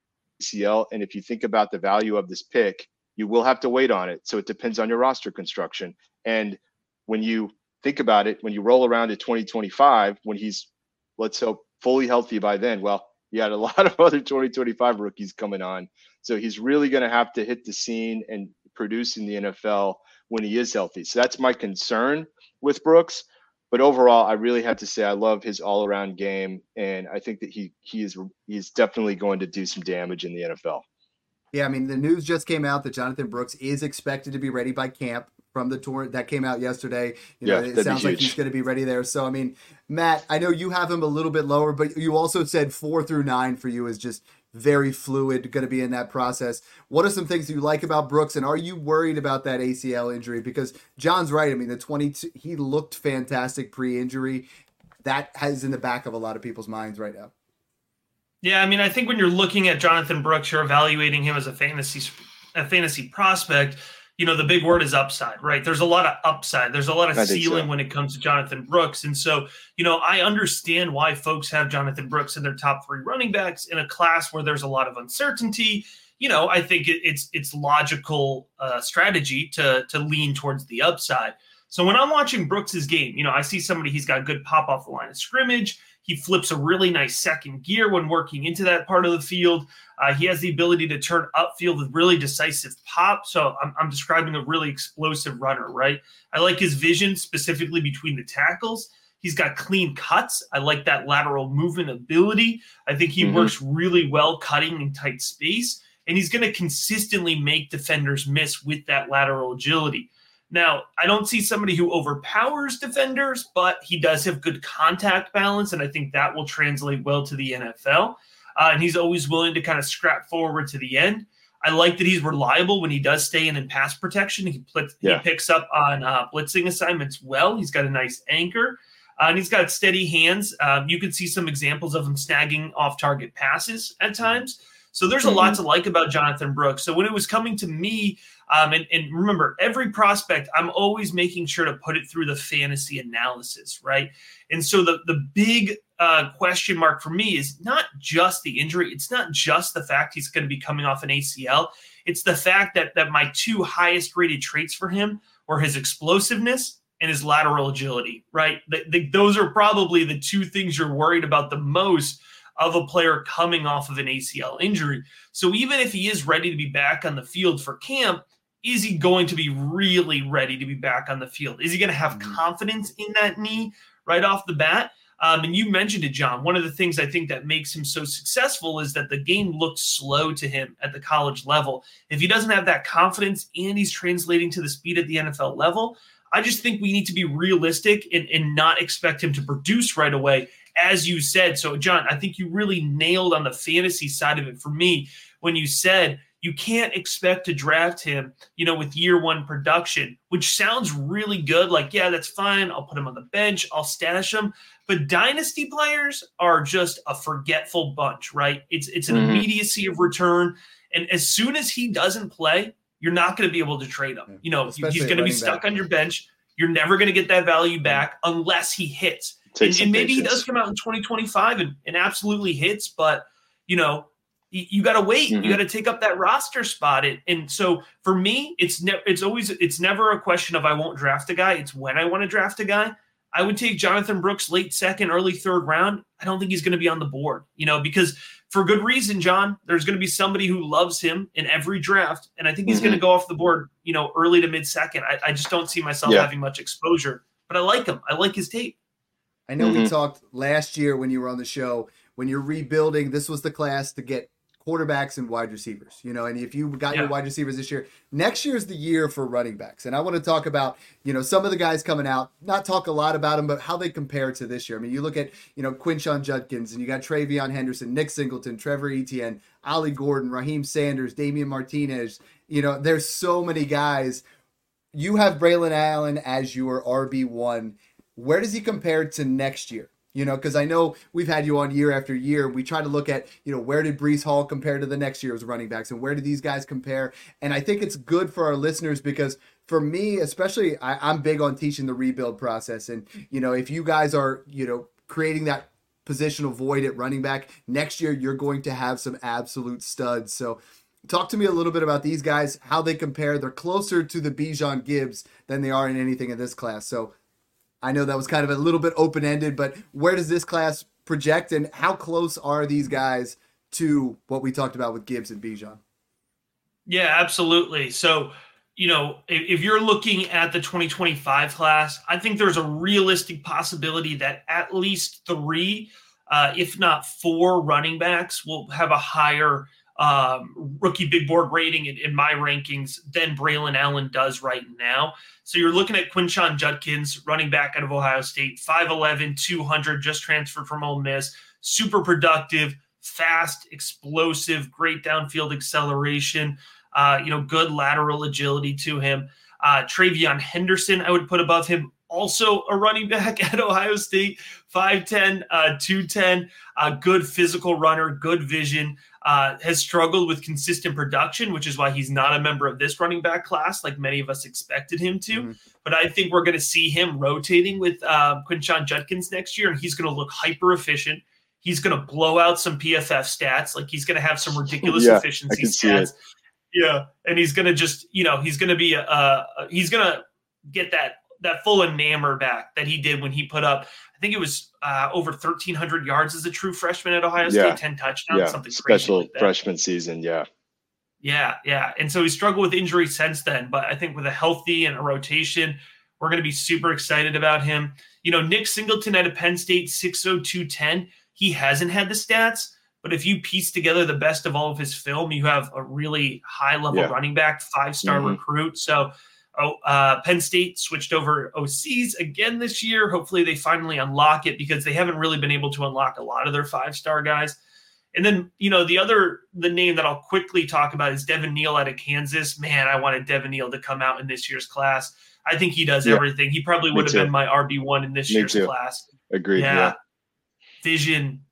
C L. And if you think about the value of this pick, you will have to wait on it. So it depends on your roster construction. And when you think about it, when you roll around to twenty twenty-five, when he's, let's hope, fully healthy by then, well, you had a lot of other twenty twenty-five rookies coming on. So he's really going to have to hit the scene and produce in the N F L when he is healthy. So that's my concern with Brooks. But overall, I really have to say I love his all-around game, and I think that he he is he's definitely going to do some damage in the N F L. Yeah, I mean, the news just came out that Jonathan Brooks is expected to be ready by camp from the tour that came out yesterday. You know, yeah, it sounds like he's going to be ready there. So, I mean, Matt, I know you have him a little bit lower, but you also said four through nine for you is just very fluid, going to be in that process. What are some things you like about Brooks, and are you worried about that A C L injury? Because John's right. I mean, the twenty-two, he looked fantastic pre-injury. That has in the back of a lot of people's minds right now. Yeah, I mean, I think when you're looking at Jonathan Brooks, you're evaluating him as a fantasy a fantasy prospect. You know, the big word is upside, right? There's a lot of upside. There's a lot of ceiling so. when it comes to Jonathan Brooks. And so, you know, I understand why folks have Jonathan Brooks in their top three running backs in a class where there's a lot of uncertainty. You know, I think it, it's it's logical uh, strategy to to lean towards the upside. So when I'm watching Brooks's game, you know, I see somebody, he's got good pop off the line of scrimmage. He flips a really nice second gear when working into that part of the field. Uh, he has the ability to turn upfield with really decisive pop. So I'm, I'm describing a really explosive runner, right? I like his vision specifically between the tackles. He's got clean cuts. I like that lateral movement ability. I think he mm-hmm. works really well cutting in tight space. And he's going to consistently make defenders miss with that lateral agility. Now, I don't see somebody who overpowers defenders, but he does have good contact balance, and I think that will translate well to the N F L. Uh, and he's always willing to kind of scrap forward to the end. I like that he's reliable when he does stay in in pass protection. He, blitz, yeah. he picks up on uh, blitzing assignments well. He's got a nice anchor, uh, and he's got steady hands. Um, you can see some examples of him snagging off-target passes at times. So there's a mm-hmm. lot to like about Jonathan Brooks. So when it was coming to me, um, and, and remember, every prospect, I'm always making sure to put it through the fantasy analysis, right? And so the, the big uh, question mark for me is not just the injury. It's not just the fact he's going to be coming off an A C L. It's the fact that that my two highest rated traits for him were his explosiveness and his lateral agility, right? The, the, those are probably the two things you're worried about the most of a player coming off of an A C L injury. So even if he is ready to be back on the field for camp, is he going to be really ready to be back on the field? Is he going to have mm-hmm. confidence in that knee right off the bat? Um, and you mentioned it, John. One of the things I think that makes him so successful is that the game looked slow to him at the college level. If he doesn't have that confidence and he's translating to the speed at the N F L level, I just think we need to be realistic and, and not expect him to produce right away, as you said. So, John, I think you really nailed on the fantasy side of it for me when you said you can't expect to draft him, you know, with year one production, which sounds really good. Like, yeah, that's fine. I'll put him on the bench. I'll stash him. But dynasty players are just a forgetful bunch, right? It's it's an mm-hmm. immediacy of return. And as soon as he doesn't play, you're not going to be able to trade him. You know, Especially he's going to be stuck back. on your bench. You're never going to get that value back unless he hits. And, and maybe he does come out in twenty twenty-five and, and absolutely hits, but, you know, you, you got to wait. Mm-hmm. You got to take up that roster spot. And, and so for me, it's ne- it's always it's never a question of I won't draft a guy. It's when I want to draft a guy. I would take Jonathan Brooks late second, early third round. I don't think he's going to be on the board, you know, because for good reason, John, there's going to be somebody who loves him in every draft. And I think he's mm-hmm. going to go off the board, you know, early to mid second. I, I just don't see myself yeah. having much exposure, but I like him. I like his tape. I know mm-hmm. we talked last year when you were on the show, when you're rebuilding, this was the class to get quarterbacks and wide receivers, you know, and if you got yeah. your wide receivers this year, next year is the year for running backs. And I want to talk about, you know, some of the guys coming out, not talk a lot about them, but how they compare to this year. I mean, you look at, you know, Quinshon Judkins, and you got Travion Henderson, Nick Singleton, Trevor Etienne, Ollie Gordon, Raheem Sanders, Damian Martinez. You know, there's so many guys. You have Braylon Allen as your R B one. Where does he compare to next year? You know, because I know we've had you on year after year. We try to look at, you know, where did Breece Hall compare to the next year's running backs, and where do these guys compare? And I think it's good for our listeners because for me, especially, I, I'm big on teaching the rebuild process. And, you know, if you guys are, you know, creating that positional void at running back, next year you're going to have some absolute studs. So talk to me a little bit about these guys, how they compare. They're closer to the Bijan Gibbs than they are in anything in this class. So I know that was kind of a little bit open-ended, but where does this class project, and how close are these guys to what we talked about with Gibbs and Bijan? Yeah, absolutely. So, you know, if, if you're looking at the twenty twenty-five class, I think there's a realistic possibility that at least three, uh, if not four running backs will have a higher um, rookie big board rating in, in my rankings than Braylon Allen does right now. So you're looking at Quinshon Judkins, running back out of Ohio State, five eleven, two hundred, just transferred from Ole Miss, super productive, fast, explosive, great downfield acceleration, uh, you know, good lateral agility to him. Uh, Travion Henderson, I would put above him, also a running back at Ohio State, five ten, uh, two ten, uh, good physical runner, good vision, uh, has struggled with consistent production, which is why he's not a member of this running back class like many of us expected him to. Mm-hmm. But I think we're going to see him rotating with uh, Quinshon Judkins next year, and he's going to look hyper efficient. He's going to blow out some P F F stats. Like he's going to have some ridiculous yeah, efficiency stats. Yeah. And he's going to just, you know, he's going to be, a, a, he's going to get that, that full enamor back that he did when he put up, I think it was uh, over thirteen hundred yards as a true freshman at Ohio State, yeah. ten touchdowns, yeah. something special crazy like freshman season. Yeah. Yeah. Yeah. And so he struggled with injury since then, but I think with a healthy and a rotation, we're going to be super excited about him. You know, Nick Singleton out of Penn State, six oh, two ten. He hasn't had the stats, but if you piece together the best of all of his film, you have a really high level yeah. running back, five-star mm-hmm. recruit. So oh, uh, Penn State switched over O Cs again this year. Hopefully they finally unlock it because they haven't really been able to unlock a lot of their five-star guys. And then, you know, the other, the name that I'll quickly talk about is Devin Neal out of Kansas. Man, I wanted Devin Neal to come out in this year's class. I think he does yeah. everything. He probably would Me have too. been my R B one in this Me year's too. class. Agreed. Yeah. yeah. Vision,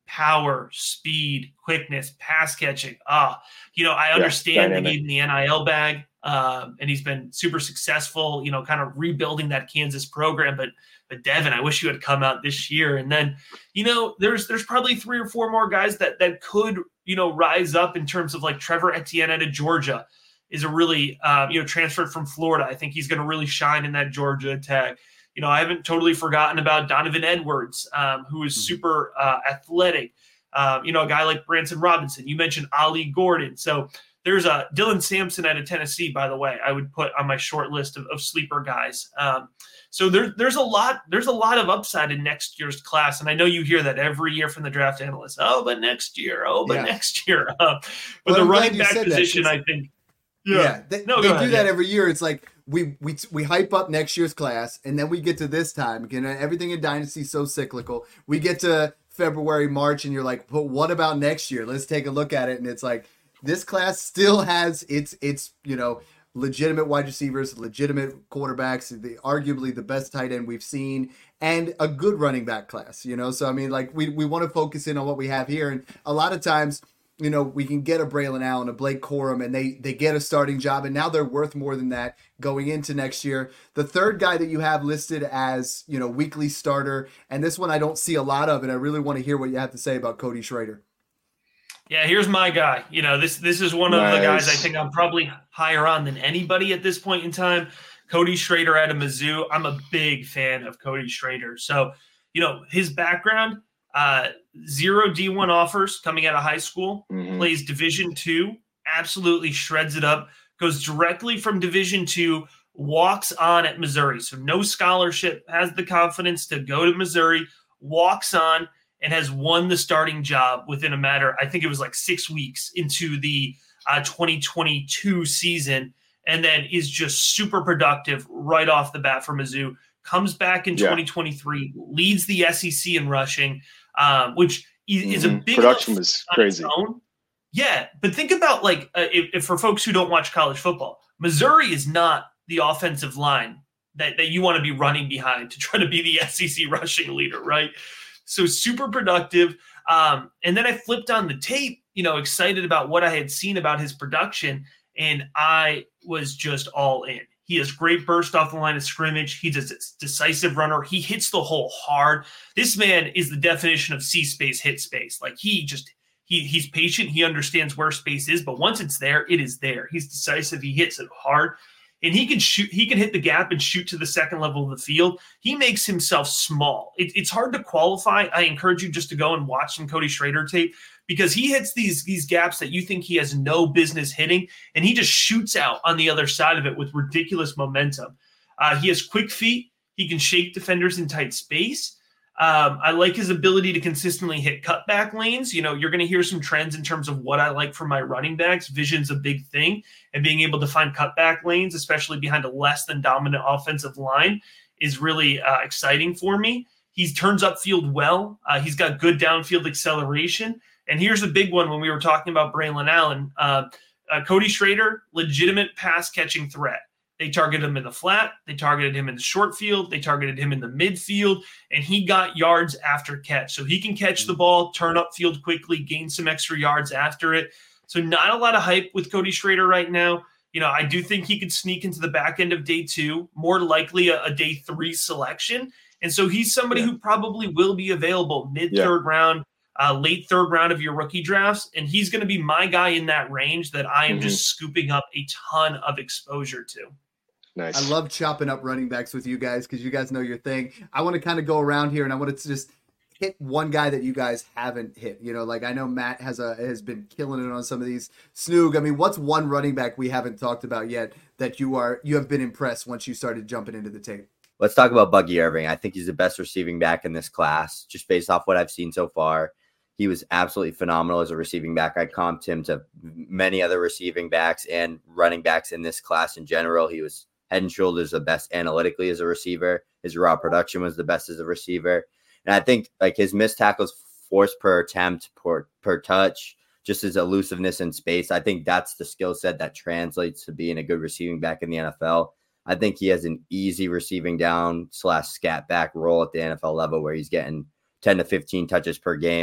power, speed, quickness, pass catching. Ah, you know, I understand yeah, they gave him the N I L bag, um, and he's been super successful, you know, kind of rebuilding that Kansas program. But but Devin, I wish you had come out this year. And then, you know, there's there's probably three or four more guys that that could, you know, rise up in terms of like Trevor Etienne out of Georgia is a really, uh, you know, transferred from Florida. I think he's going to really shine in that Georgia attack. You know, I haven't totally forgotten about Donovan Edwards, um, who is super uh, athletic. Uh, you know, a guy like Branson Robinson. You mentioned Ali Gordon. So there's a Dylan Sampson out of Tennessee, by the way, I would put on my short list of, of sleeper guys. Um, so there, there's a lot, there's a lot of upside in next year's class. And I know you hear that every year from the draft analysts. Oh, but next year. Oh, but yeah. next year. Uh, but well, the running back position, I think. Yeah, yeah they, no, they do ahead, that yeah. every year. It's like we we we hype up next year's class, and then we get to this time. Again, everything in Dynasty is so cyclical. We get to February, March, and you're like, but what about next year? Let's take a look at it. And it's like this class still has its its you know legitimate wide receivers, legitimate quarterbacks, the arguably the best tight end we've seen, and a good running back class. You know, so I mean, like we we want to focus in on what we have here, and a lot of times, you know, we can get a Braylon Allen, a Blake Corum, and they they get a starting job, and now they're worth more than that going into next year. The third guy that you have listed as, you know, weekly starter, and this one I don't see a lot of, and I really want to hear what you have to say about Cody Schrader. Yeah, here's my guy. You know, this this is one of nice. the guys I think I'm probably higher on than anybody at this point in time. Cody Schrader out of Mizzou. I'm a big fan of Cody Schrader. So, you know, his background, uh, zero D one offers coming out of high school, mm-hmm. plays Division two, absolutely shreds it up, goes directly from Division two, walks on at Missouri. So no scholarship, has the confidence to go to Missouri, walks on, and has won the starting job within a matter, I think it was like six weeks into the uh, twenty twenty-two season, and then is just super productive right off the bat for Mizzou. Comes back in yeah. twenty twenty-three, leads the S E C in rushing, um, which is, mm-hmm. is a big production was crazy. Yeah, but think about like uh, if, if for folks who don't watch college football, Missouri is not the offensive line that, that you want to be running behind to try to be the S E C rushing leader, right? So super productive. Um, and then I flipped on the tape, you know, excited about what I had seen about his production, and I was just all in. He has great burst off the line of scrimmage. He's a decisive runner. He hits the hole hard. This man is the definition of see space, hit space. Like he just, he he's patient. He understands where space is, but once it's there, it is there. He's decisive. He hits it hard, and he can shoot. He can hit the gap and shoot to the second level of the field. He makes himself small. It, it's hard to qualify. I encourage you just to go and watch some Cody Schrader tape, because he hits these, these gaps that you think he has no business hitting, and he just shoots out on the other side of it with ridiculous momentum. Uh, he has quick feet. He can shake defenders in tight space. Um, I like his ability to consistently hit cutback lanes. You know, you're going to hear some trends in terms of what I like from my running backs. Vision's a big thing, and being able to find cutback lanes, especially behind a less than dominant offensive line, is really uh, exciting for me. He turns upfield well. Uh, he's got good downfield acceleration. And here's a big one when we were talking about Braylon Allen. Uh, uh, Cody Schrader, legitimate pass-catching threat. They targeted him in the flat. They targeted him in the short field. They targeted him in the midfield. And he got yards after catch. So he can catch the ball, turn upfield quickly, gain some extra yards after it. So not a lot of hype with Cody Schrader right now. You know, I do think he could sneak into the back end of day two, more likely a, a day three selection. And so he's somebody yeah. who probably will be available mid-third yeah. round, Uh, late third round of your rookie drafts, and he's going to be my guy in that range that I am mm-hmm. just scooping up a ton of exposure to. Nice. I love chopping up running backs with you guys because you guys know your thing. I want to kind of go around here, and I want to just hit one guy that you guys haven't hit. You know, like I know Matt has a has been killing it on some of these. Snoog, I mean, what's one running back we haven't talked about yet that you are you have been impressed once you started jumping into the tape? Let's talk about Buggy Irving. I think he's the best receiving back in this class, just based off what I've seen so far. He was absolutely phenomenal as a receiving back. I comped him to many other receiving backs and running backs in this class in general. He was head and shoulders the best analytically as a receiver. His raw production was the best as a receiver. And I think like his missed tackles force per attempt, per, per touch, just his elusiveness in space. I think that's the skill set that translates to being a good receiving back in the N F L. I think he has an easy receiving down slash scat back role at the N F L level where he's getting ten to fifteen touches per game.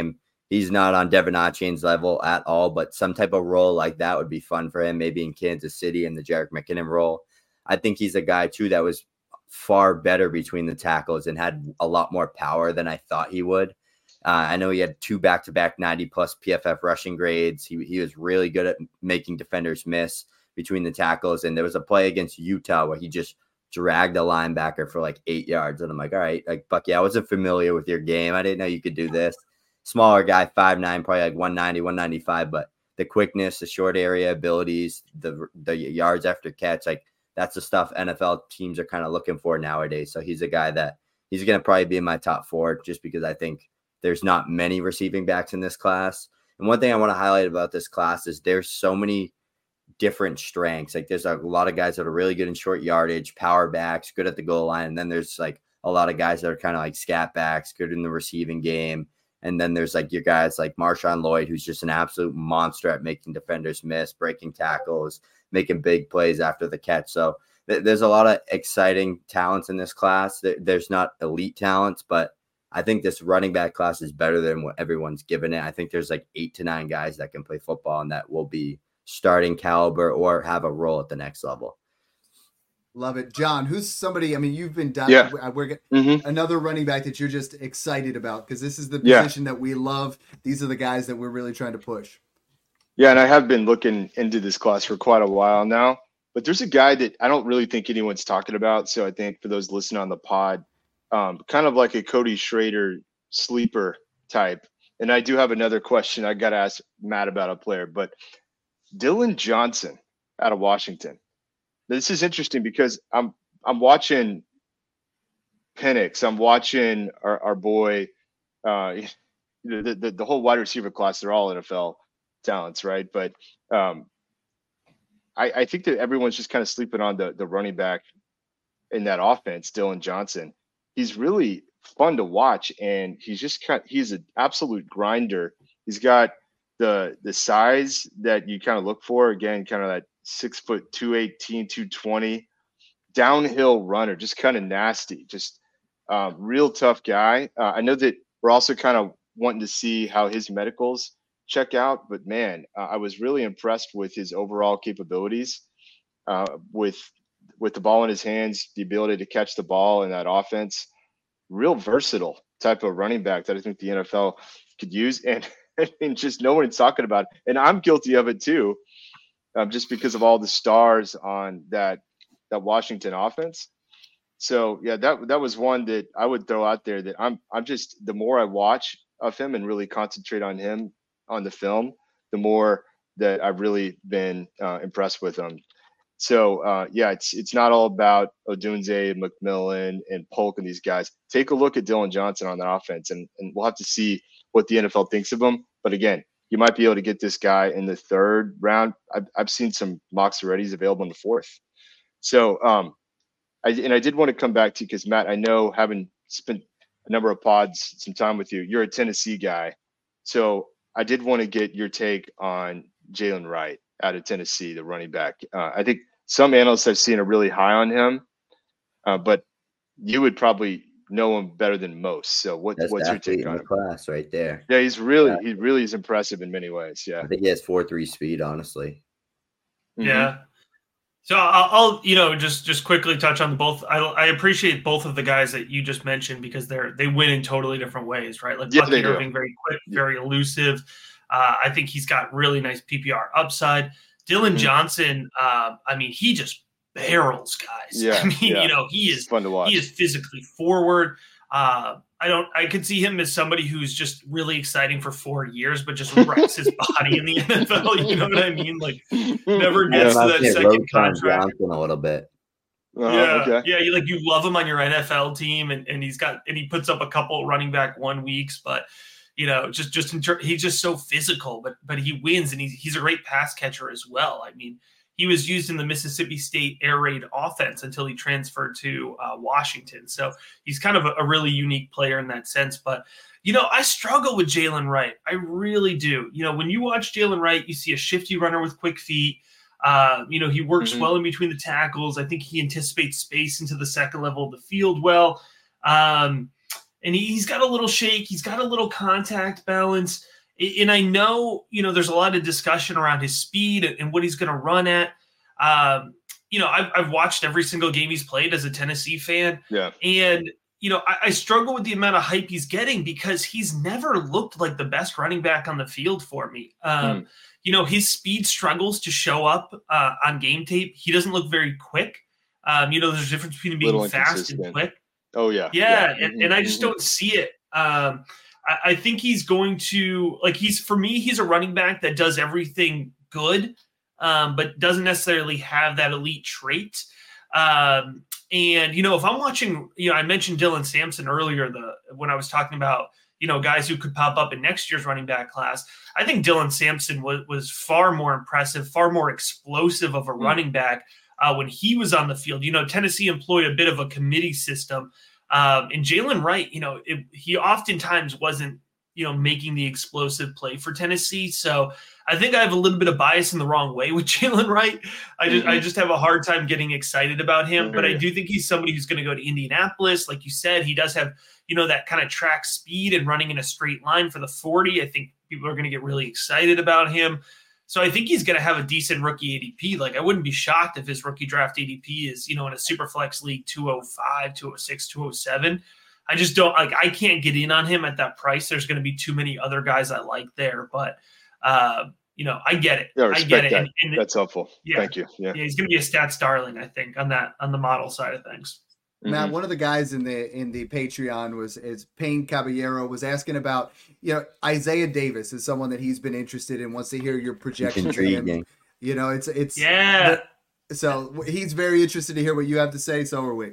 he's not on Devin Achane's level at all, but some type of role like that would be fun for him, maybe in Kansas City in the Jerick McKinnon role. I think he's a guy, too, that was far better between the tackles and had a lot more power than I thought he would. Uh, I know he had two back-to-back ninety-plus P F F rushing grades. He, he was really good at making defenders miss between the tackles, and there was a play against Utah where he just dragged a linebacker for like eight yards, and I'm like, all right, like, Bucky, I wasn't familiar with your game. I didn't know you could do this. Smaller guy, five nine, probably like one ninety, one ninety-five, but the quickness, the short area abilities, the the yards after catch, like, that's the stuff N F L teams are kind of looking for nowadays. So he's a guy that he's going to probably be in my top four just because I think there's not many receiving backs in this class. And one thing I want to highlight about this class is there's so many different strengths. Like, there's a lot of guys that are really good in short yardage, power backs, good at the goal line. And then there's like a lot of guys that are kind of like scat backs, good in the receiving game. And then there's like your guys like Marshawn Lloyd, who's just an absolute monster at making defenders miss, breaking tackles, making big plays after the catch. So th- there's a lot of exciting talents in this class. Th- there's not elite talents, but I think this running back class is better than what everyone's given it. I think there's like eight to nine guys that can play football and that will be starting caliber or have a role at the next level. Love it. John, who's somebody, I mean, you've been down, yeah. we're mm-hmm. another running back that you're just excited about because this is the yeah. position that we love. These are the guys that we're really trying to push. Yeah, and I have been looking into this class for quite a while now, but there's a guy that I don't really think anyone's talking about. So I think for those listening on the pod, um, kind of like a Cody Schrader sleeper type. And I do have another question I got to ask Matt about a player, but Dillon Johnson out of Washington. This is interesting because I'm I'm watching Penix. I'm watching our, our boy, uh, the, the the whole wide receiver class. They're all N F L talents, right? But um, I, I think that everyone's just kind of sleeping on the the running back in that offense, Dillon Johnson. He's really fun to watch, and he's just kind of, he's an absolute grinder. He's got the the size that you kind of look for. Again, kind of that six foot two eighteen, two twenty downhill runner, just kind of nasty, just um, real tough guy. Uh, I know that we're also kind of wanting to see how his medicals check out, but man, uh, I was really impressed with his overall capabilities uh, with with the ball in his hands, the ability to catch the ball in that offense. Real versatile type of running back that I think the N F L could use, and and just no one's talking about it. And I'm guilty of it too. Um, just because of all the stars on that that Washington offense. So yeah, that that was one that I would throw out there that I'm I'm just, the more I watch of him and really concentrate on him on the film, the more that I've really been uh, impressed with him. So uh, yeah, it's it's not all about Odunze, McMillan, and Polk and these guys. Take a look at Dillon Johnson on that offense, and, and we'll have to see what the N F L thinks of him. But again, you might be able to get this guy in the third round. I've, I've seen some mocks already. He's available in the fourth. So, um, I, and I did want to come back to you because, Matt, I know having spent a number of pods, some time with you, you're a Tennessee guy. So I did want to get your take on Jaylen Wright out of Tennessee, the running back. Uh, I think some analysts I've seen are really high on him, uh, but you would probably know him better than most. So what, That's what's your take on the him? class right there. Yeah, he's really yeah. he really is impressive in many ways. Yeah, I think he has four three speed, honestly. Yeah. Mm-hmm. So I'll, I'll, you know, just just quickly touch on both. I, I appreciate both of the guys that you just mentioned because they're they win in totally different ways, right? Like yeah, Bucky Irving, very quick, yeah. very elusive. Uh, I think he's got really nice P P R upside. Dillon mm-hmm. Johnson, uh, I mean, he just barrels guys. Yeah, I mean, yeah. you know, he is it's fun to watch. He is physically forward. Uh, I don't. I could see him as somebody who's just really exciting for four years, but just wrecks his body in the N F L. You know what I mean? Like, never gets to that second contract. Johnson a little bit. Uh, yeah, okay. yeah. You like you love him on your N F L team, and, and he's got and he puts up a couple running back one weeks, but you know, just just in ter- he's just so physical, but but he wins, and he's he's a great pass catcher as well. I mean, he was used in the Mississippi State air raid offense until he transferred to uh, Washington. So he's kind of a, a really unique player in that sense. But, you know, I struggle with Jaylen Wright. I really do. You know, when you watch Jaylen Wright, you see a shifty runner with quick feet. Uh, you know, he works mm-hmm. well in between the tackles. I think he anticipates space into the second level of the field well. Um, and he's got a little shake. He's got a little contact balance. And I know, you know, there's a lot of discussion around his speed and what he's going to run at. Um, you know, I've, I've watched every single game he's played as a Tennessee fan. Yeah. And, you know, I, I struggle with the amount of hype he's getting because he's never looked like the best running back on the field for me. Um, mm. You know, his speed struggles to show up uh, on game tape. He doesn't look very quick. Um, you know, there's a difference between being fast and quick. Oh, yeah. Yeah, yeah. And, mm-hmm. and I just don't see it. Um, I, I think he's going to, like, he's, for me, he's a running back that does everything good, um, but doesn't necessarily have that elite trait. Um, and, you know, if I'm watching, you know, I mentioned Dylan Sampson earlier, the when I was talking about, you know, guys who could pop up in next year's running back class. I think Dylan Sampson was, was far more impressive, far more explosive of a mm-hmm. running back uh, when he was on the field. You know, Tennessee employed a bit of a committee system. Um, and Jalen Wright, you know, it, he oftentimes wasn't, you know, making the explosive play for Tennessee. So I think I have a little bit of bias in the wrong way with Jalen Wright. I just, mm-hmm. I just have a hard time getting excited about him, mm-hmm. but I do think he's somebody who's going to go to Indianapolis. Like you said, he does have, you know, that kind of track speed and running in a straight line for the forty. I think people are going to get really excited about him. So I think he's going to have a decent rookie A D P. Like, I wouldn't be shocked if his rookie draft A D P is, you know, in a super flex league, two oh five, two oh six, two oh seven. I just don't like, I can't get in on him at that price. There's going to be too many other guys I like there, but uh, you know, I get it. Yeah, I get it. That. And, and That's helpful. Yeah, Thank you. Yeah. yeah. He's going to be a stats darling, I think, on that, on the model side of things. Matt, Mm-hmm. one of the guys in the in the Patreon was is Payne Caballero was asking about, you know, Isaiah Davis is someone that he's been interested in, wants to hear your projections. Intriguing. You know, it's it's yeah. So he's very interested to hear what you have to say. So are we.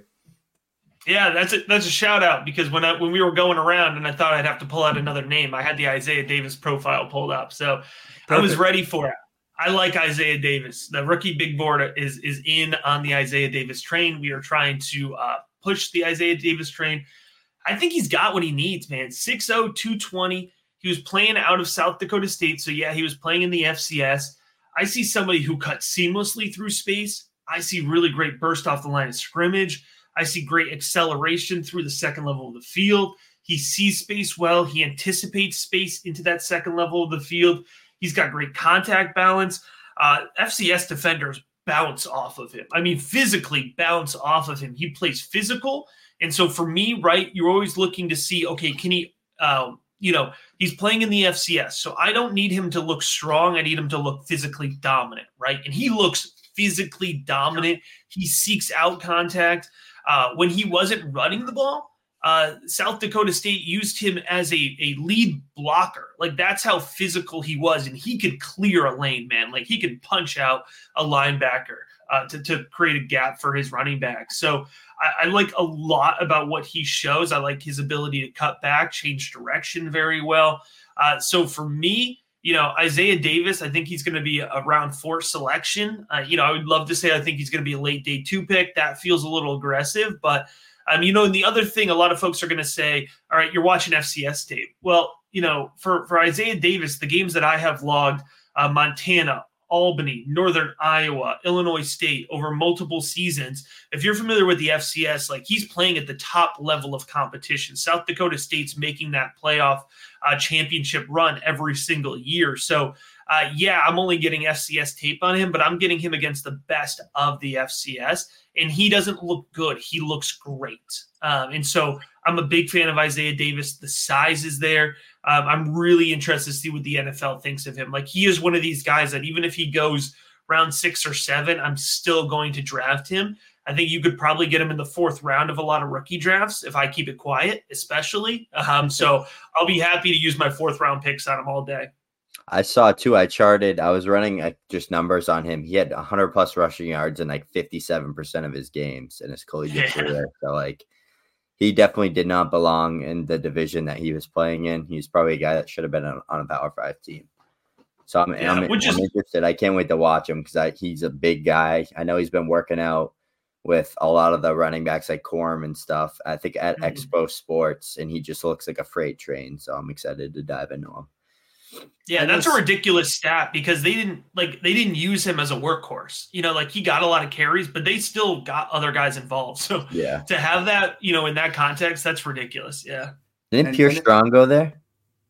Yeah, that's a that's a shout out because when I when we were going around and I thought I'd have to pull out another name, I had the Isaiah Davis profile pulled up, so Perfect. I was ready for it. I like Isaiah Davis. The rookie big board is is in on the Isaiah Davis train. We are trying to uh, push the Isaiah Davis train. I think he's got what he needs, man. six oh, two twenty. He was playing out of South Dakota State, so yeah, he was playing in the F C S. I see somebody who cuts seamlessly through space. I see really great burst off the line of scrimmage. I see great acceleration through the second level of the field. He sees space well. He anticipates space into that second level of the field. He's got great contact balance. Uh, F C S defenders bounce off of him. I mean, physically bounce off of him. He plays physical. And so for me, right, you're always looking to see, okay, can he, um, you know, he's playing in the F C S. So I don't need him to look strong. I need him to look physically dominant, right? And he looks physically dominant. He seeks out contact. Uh, when he wasn't running the ball, Uh, South Dakota State used him as a, a lead blocker. Like, that's how physical he was. And he could clear a lane, man. Like, he could punch out a linebacker uh, to, to create a gap for his running back. So I, I like a lot about what he shows. I like his ability to cut back, change direction very well. Uh, so for me, you know, Isaiah Davis, I think he's going to be a round four selection. Uh, you know, I would love to say I think he's going to be a late day two pick. That feels a little aggressive, but Um, you know, and the other thing, a lot of folks are going to say, all right, you're watching F C S tape. Well, you know, for, for Isaiah Davis, the games that I have logged, uh, Montana, Albany, Northern Iowa, Illinois State over multiple seasons. If you're familiar with the F C S, like, he's playing at the top level of competition. South Dakota State's making that playoff uh, championship run every single year. So, uh, yeah, I'm only getting F C S tape on him, but I'm getting him against the best of the F C S. And he doesn't look good. He looks great. Um, and so I'm a big fan of Isaiah Davis. The size is there. Um, I'm really interested to see what the N F L thinks of him. Like, he is one of these guys that even if he goes round six or seven, I'm still going to draft him. I think you could probably get him in the fourth round of a lot of rookie drafts if I keep it quiet, especially. Um, so I'll be happy to use my fourth round picks on him all day. I saw too. I charted. I was running uh, just numbers on him. He had one hundred plus rushing yards in like fifty-seven percent of his games in his collegiate Yeah. career. So like, he definitely did not belong in the division that he was playing in. He's probably a guy that should have been on, on a Power Five team. So I'm, Yeah, I'm, I'm which is- interested. I can't wait to watch him because he's a big guy. I know he's been working out with a lot of the running backs like Corm and stuff. I think at Mhm. Expo Sports, and he just looks like a freight train. So I'm excited to dive into him. Yeah, And that's this- a ridiculous stat because they didn't like they didn't use him as a workhorse. You know, like, he got a lot of carries, but they still got other guys involved. So Yeah. to have that, you know, in that context, that's ridiculous. Yeah. Didn't And- Pierre and it- Strong go there?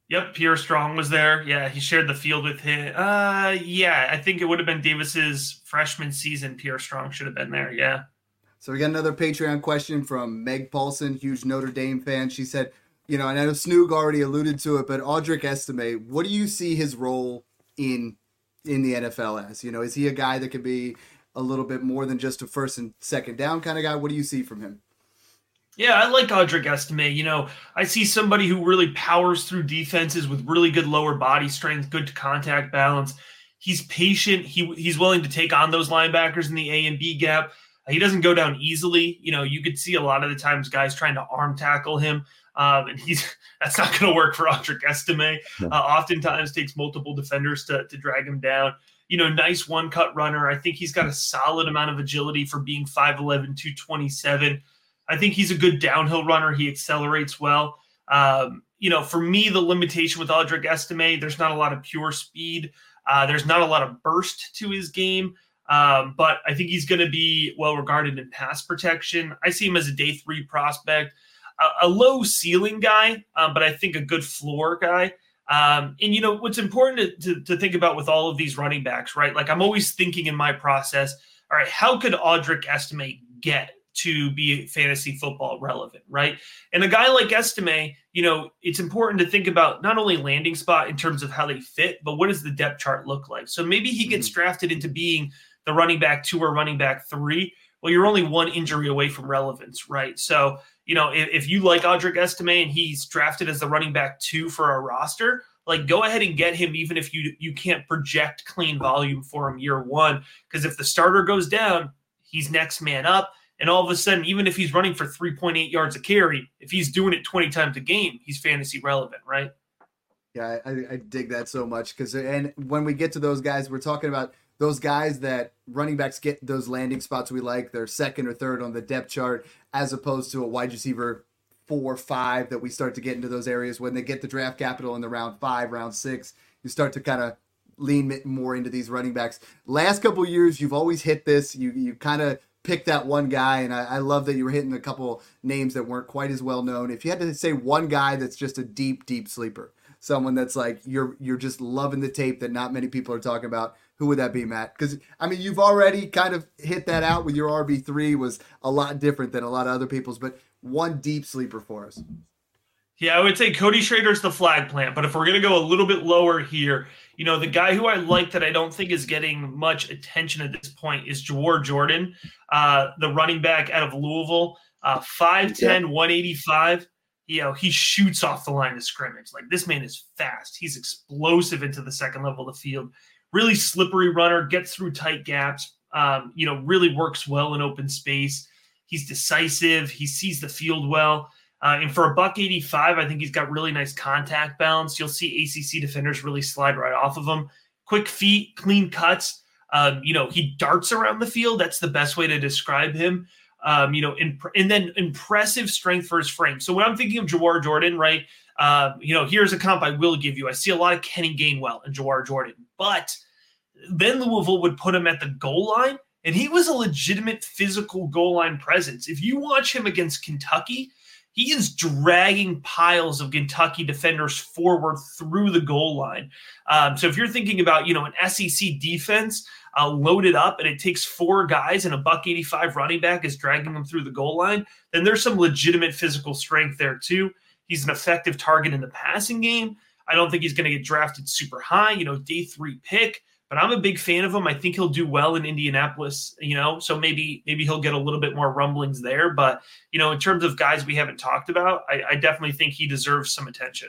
Yep, Pierre Strong was there. Yeah, he shared the field with him. Uh, yeah, I think it would have been Davis's freshman season. Pierre Strong should have been there. Yeah. So we got another Patreon question from Meg Paulson, huge Notre Dame fan. She said, you know, and I know Snoog already alluded to it, but Audric Estime, what do you see his role in in the N F L as? You know, is he a guy that could be a little bit more than just a first and second down kind of guy? What do you see from him? Yeah, I like Audric Estime. You know, I see somebody who really powers through defenses with really good lower body strength, good contact balance. He's patient. He he's willing to take on those linebackers in the A and B gap. He doesn't go down easily. You know, you could see a lot of the times guys trying to arm tackle him. Um, and he's that's not going to work for Audric Estime. Uh, oftentimes takes multiple defenders to, to drag him down. You know, nice one-cut runner. I think he's got a solid amount of agility for being five eleven, two twenty-seven. I think he's a good downhill runner. He accelerates well. Um, you know, for me, the limitation with Audric Estime, there's not a lot of pure speed. Uh, there's not a lot of burst to his game. Um, but I think he's going to be well regarded in pass protection. I see him as a day three prospect, a, a low ceiling guy, um, but I think a good floor guy. Um, and, you know, what's important to, to, to think about with all of these running backs, right? Like I'm always thinking in my process, all right, how could Audric Estime get to be fantasy football relevant, right? And a guy like Estime, you know, it's important to think about not only landing spot in terms of how they fit, but what does the depth chart look like? So maybe he gets drafted into being the running back two or running back three. Well, you're only one injury away from relevance, right? So, you know, if, if you like Audric Estime and he's drafted as the running back two for a roster, like go ahead and get him, even if you you can't project clean volume for him year one. Because if the starter goes down, he's next man up. And all of a sudden, even if he's running for three point eight yards a carry, if he's doing it twenty times a game, he's fantasy relevant, right? Yeah, I, I dig that so much. Because and when we get to those guys, we're talking about those guys that running backs get those landing spots we like. They're second or third on the depth chart, as opposed to a wide receiver four, five that we start to get into those areas when they get the draft capital in the round five, round six. You start to kind of lean more into these running backs. Last couple of years, you've always hit this. You you kind of pick that one guy, and I, I love that you were hitting a couple names that weren't quite as well known. If you had to say one guy that's just a deep, deep sleeper, someone that's like you're you're just loving the tape that not many people are talking about, who would that be, Matt? Because, I mean, you've already kind of hit that out with your R B three was a lot different than a lot of other people's, but one deep sleeper for us. Yeah, I would say Cody Schrader's the flag plant, but if we're going to go a little bit lower here, you know, the guy who I like that I don't think is getting much attention at this point is Jawar Jordan, uh, the running back out of Louisville, uh, five ten, yeah. one eighty-five. You know, he shoots off the line of scrimmage. Like, this man is fast. He's explosive into the second level of the field. Really slippery runner, gets through tight gaps, um, you know, really works well in open space. He's decisive. He sees the field well. Uh, and for a buck eighty-five, I think he's got really nice contact balance. You'll see A C C defenders really slide right off of him. Quick feet, clean cuts. Um, you know, he darts around the field. That's the best way to describe him. Um, you know, imp- and then impressive strength for his frame. So when I'm thinking of Jawar Jordan, right, uh, you know, here's a comp I will give you. I see a lot of Kenny Gainwell and Jawar Jordan, but then Louisville would put him at the goal line, and he was a legitimate physical goal line presence. If you watch him against Kentucky, he is dragging piles of Kentucky defenders forward through the goal line. Um, so if you're thinking about, you know, an S E C defense uh, loaded up and it takes four guys and a buck eighty-five running back is dragging them through the goal line, then there's some legitimate physical strength there too. He's an effective target in the passing game. I don't think he's going to get drafted super high, you know, day three pick. But I'm a big fan of him. I think he'll do well in Indianapolis, you know, so maybe maybe he'll get a little bit more rumblings there. But, you know, in terms of guys we haven't talked about, I, I definitely think he deserves some attention.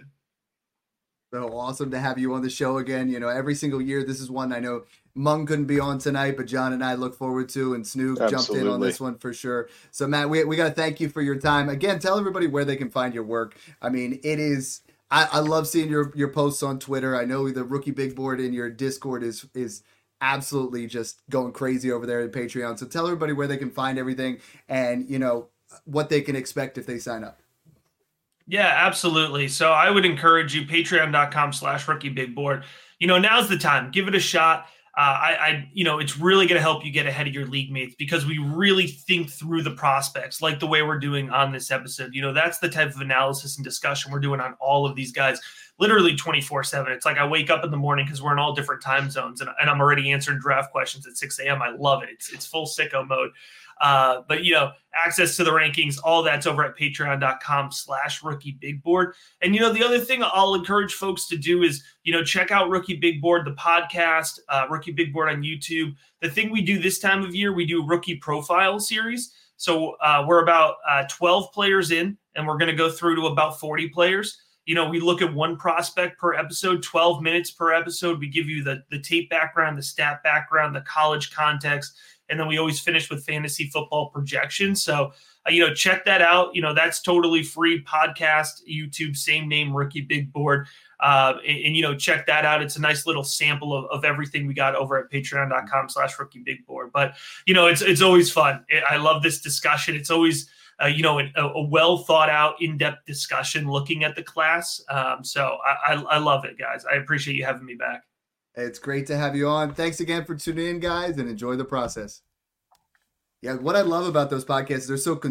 So awesome to have you on the show again. You know, every single year, this is one I know Mung couldn't be on tonight, but John and I look forward to, and Snoog Absolutely. jumped in on this one for sure. So, Matt, we, we got to thank you for your time. Again, tell everybody where they can find your work. I mean, it is – I, I love seeing your, your posts on Twitter. I know the Rookie Big Board in your Discord is is absolutely just going crazy over there at Patreon. So tell everybody where they can find everything and, you know, what they can expect if they sign up. Yeah, absolutely. So I would encourage you, patreon.com slash Rookie Big Board. You know, now's the time. Give it a shot. Uh, I, I, you know, it's really going to help you get ahead of your league mates because we really think through the prospects like the way we're doing on this episode. You know, that's the type of analysis and discussion we're doing on all of these guys. literally twenty-four seven. It's like I wake up in the morning because we're in all different time zones, and, and I'm already answering draft questions at six a.m. I love it. It's, it's full sicko mode. Uh, but, you know, access to the rankings, all that's over at patreon.com slash rookie big board. And, you know, the other thing I'll encourage folks to do is, you know, check out Rookie Big Board, the podcast, uh, Rookie Big Board on YouTube. The thing we do this time of year, we do rookie profile series. So uh, we're about uh, twelve players in, and we're going to go through to about forty players. You know, we look at one prospect per episode, twelve minutes per episode. We give you the, the tape background, the stat background, the college context, and then we always finish with fantasy football projections. So, uh, you know, check that out. You know, that's totally free podcast, YouTube, same name, Rookie Big Board. Uh, and, and, you know, check that out. It's a nice little sample of, of everything we got over at patreon.com slash rookie big board. But, you know, it's, it's always fun. I love this discussion. It's always, uh, you know, a, a well thought out, in-depth discussion looking at the class. Um, so I, I, I love it, guys. I appreciate you having me back. It's great to have you on. Thanks again for tuning in, guys, and enjoy the process. Yeah, what I love about those podcasts, they're so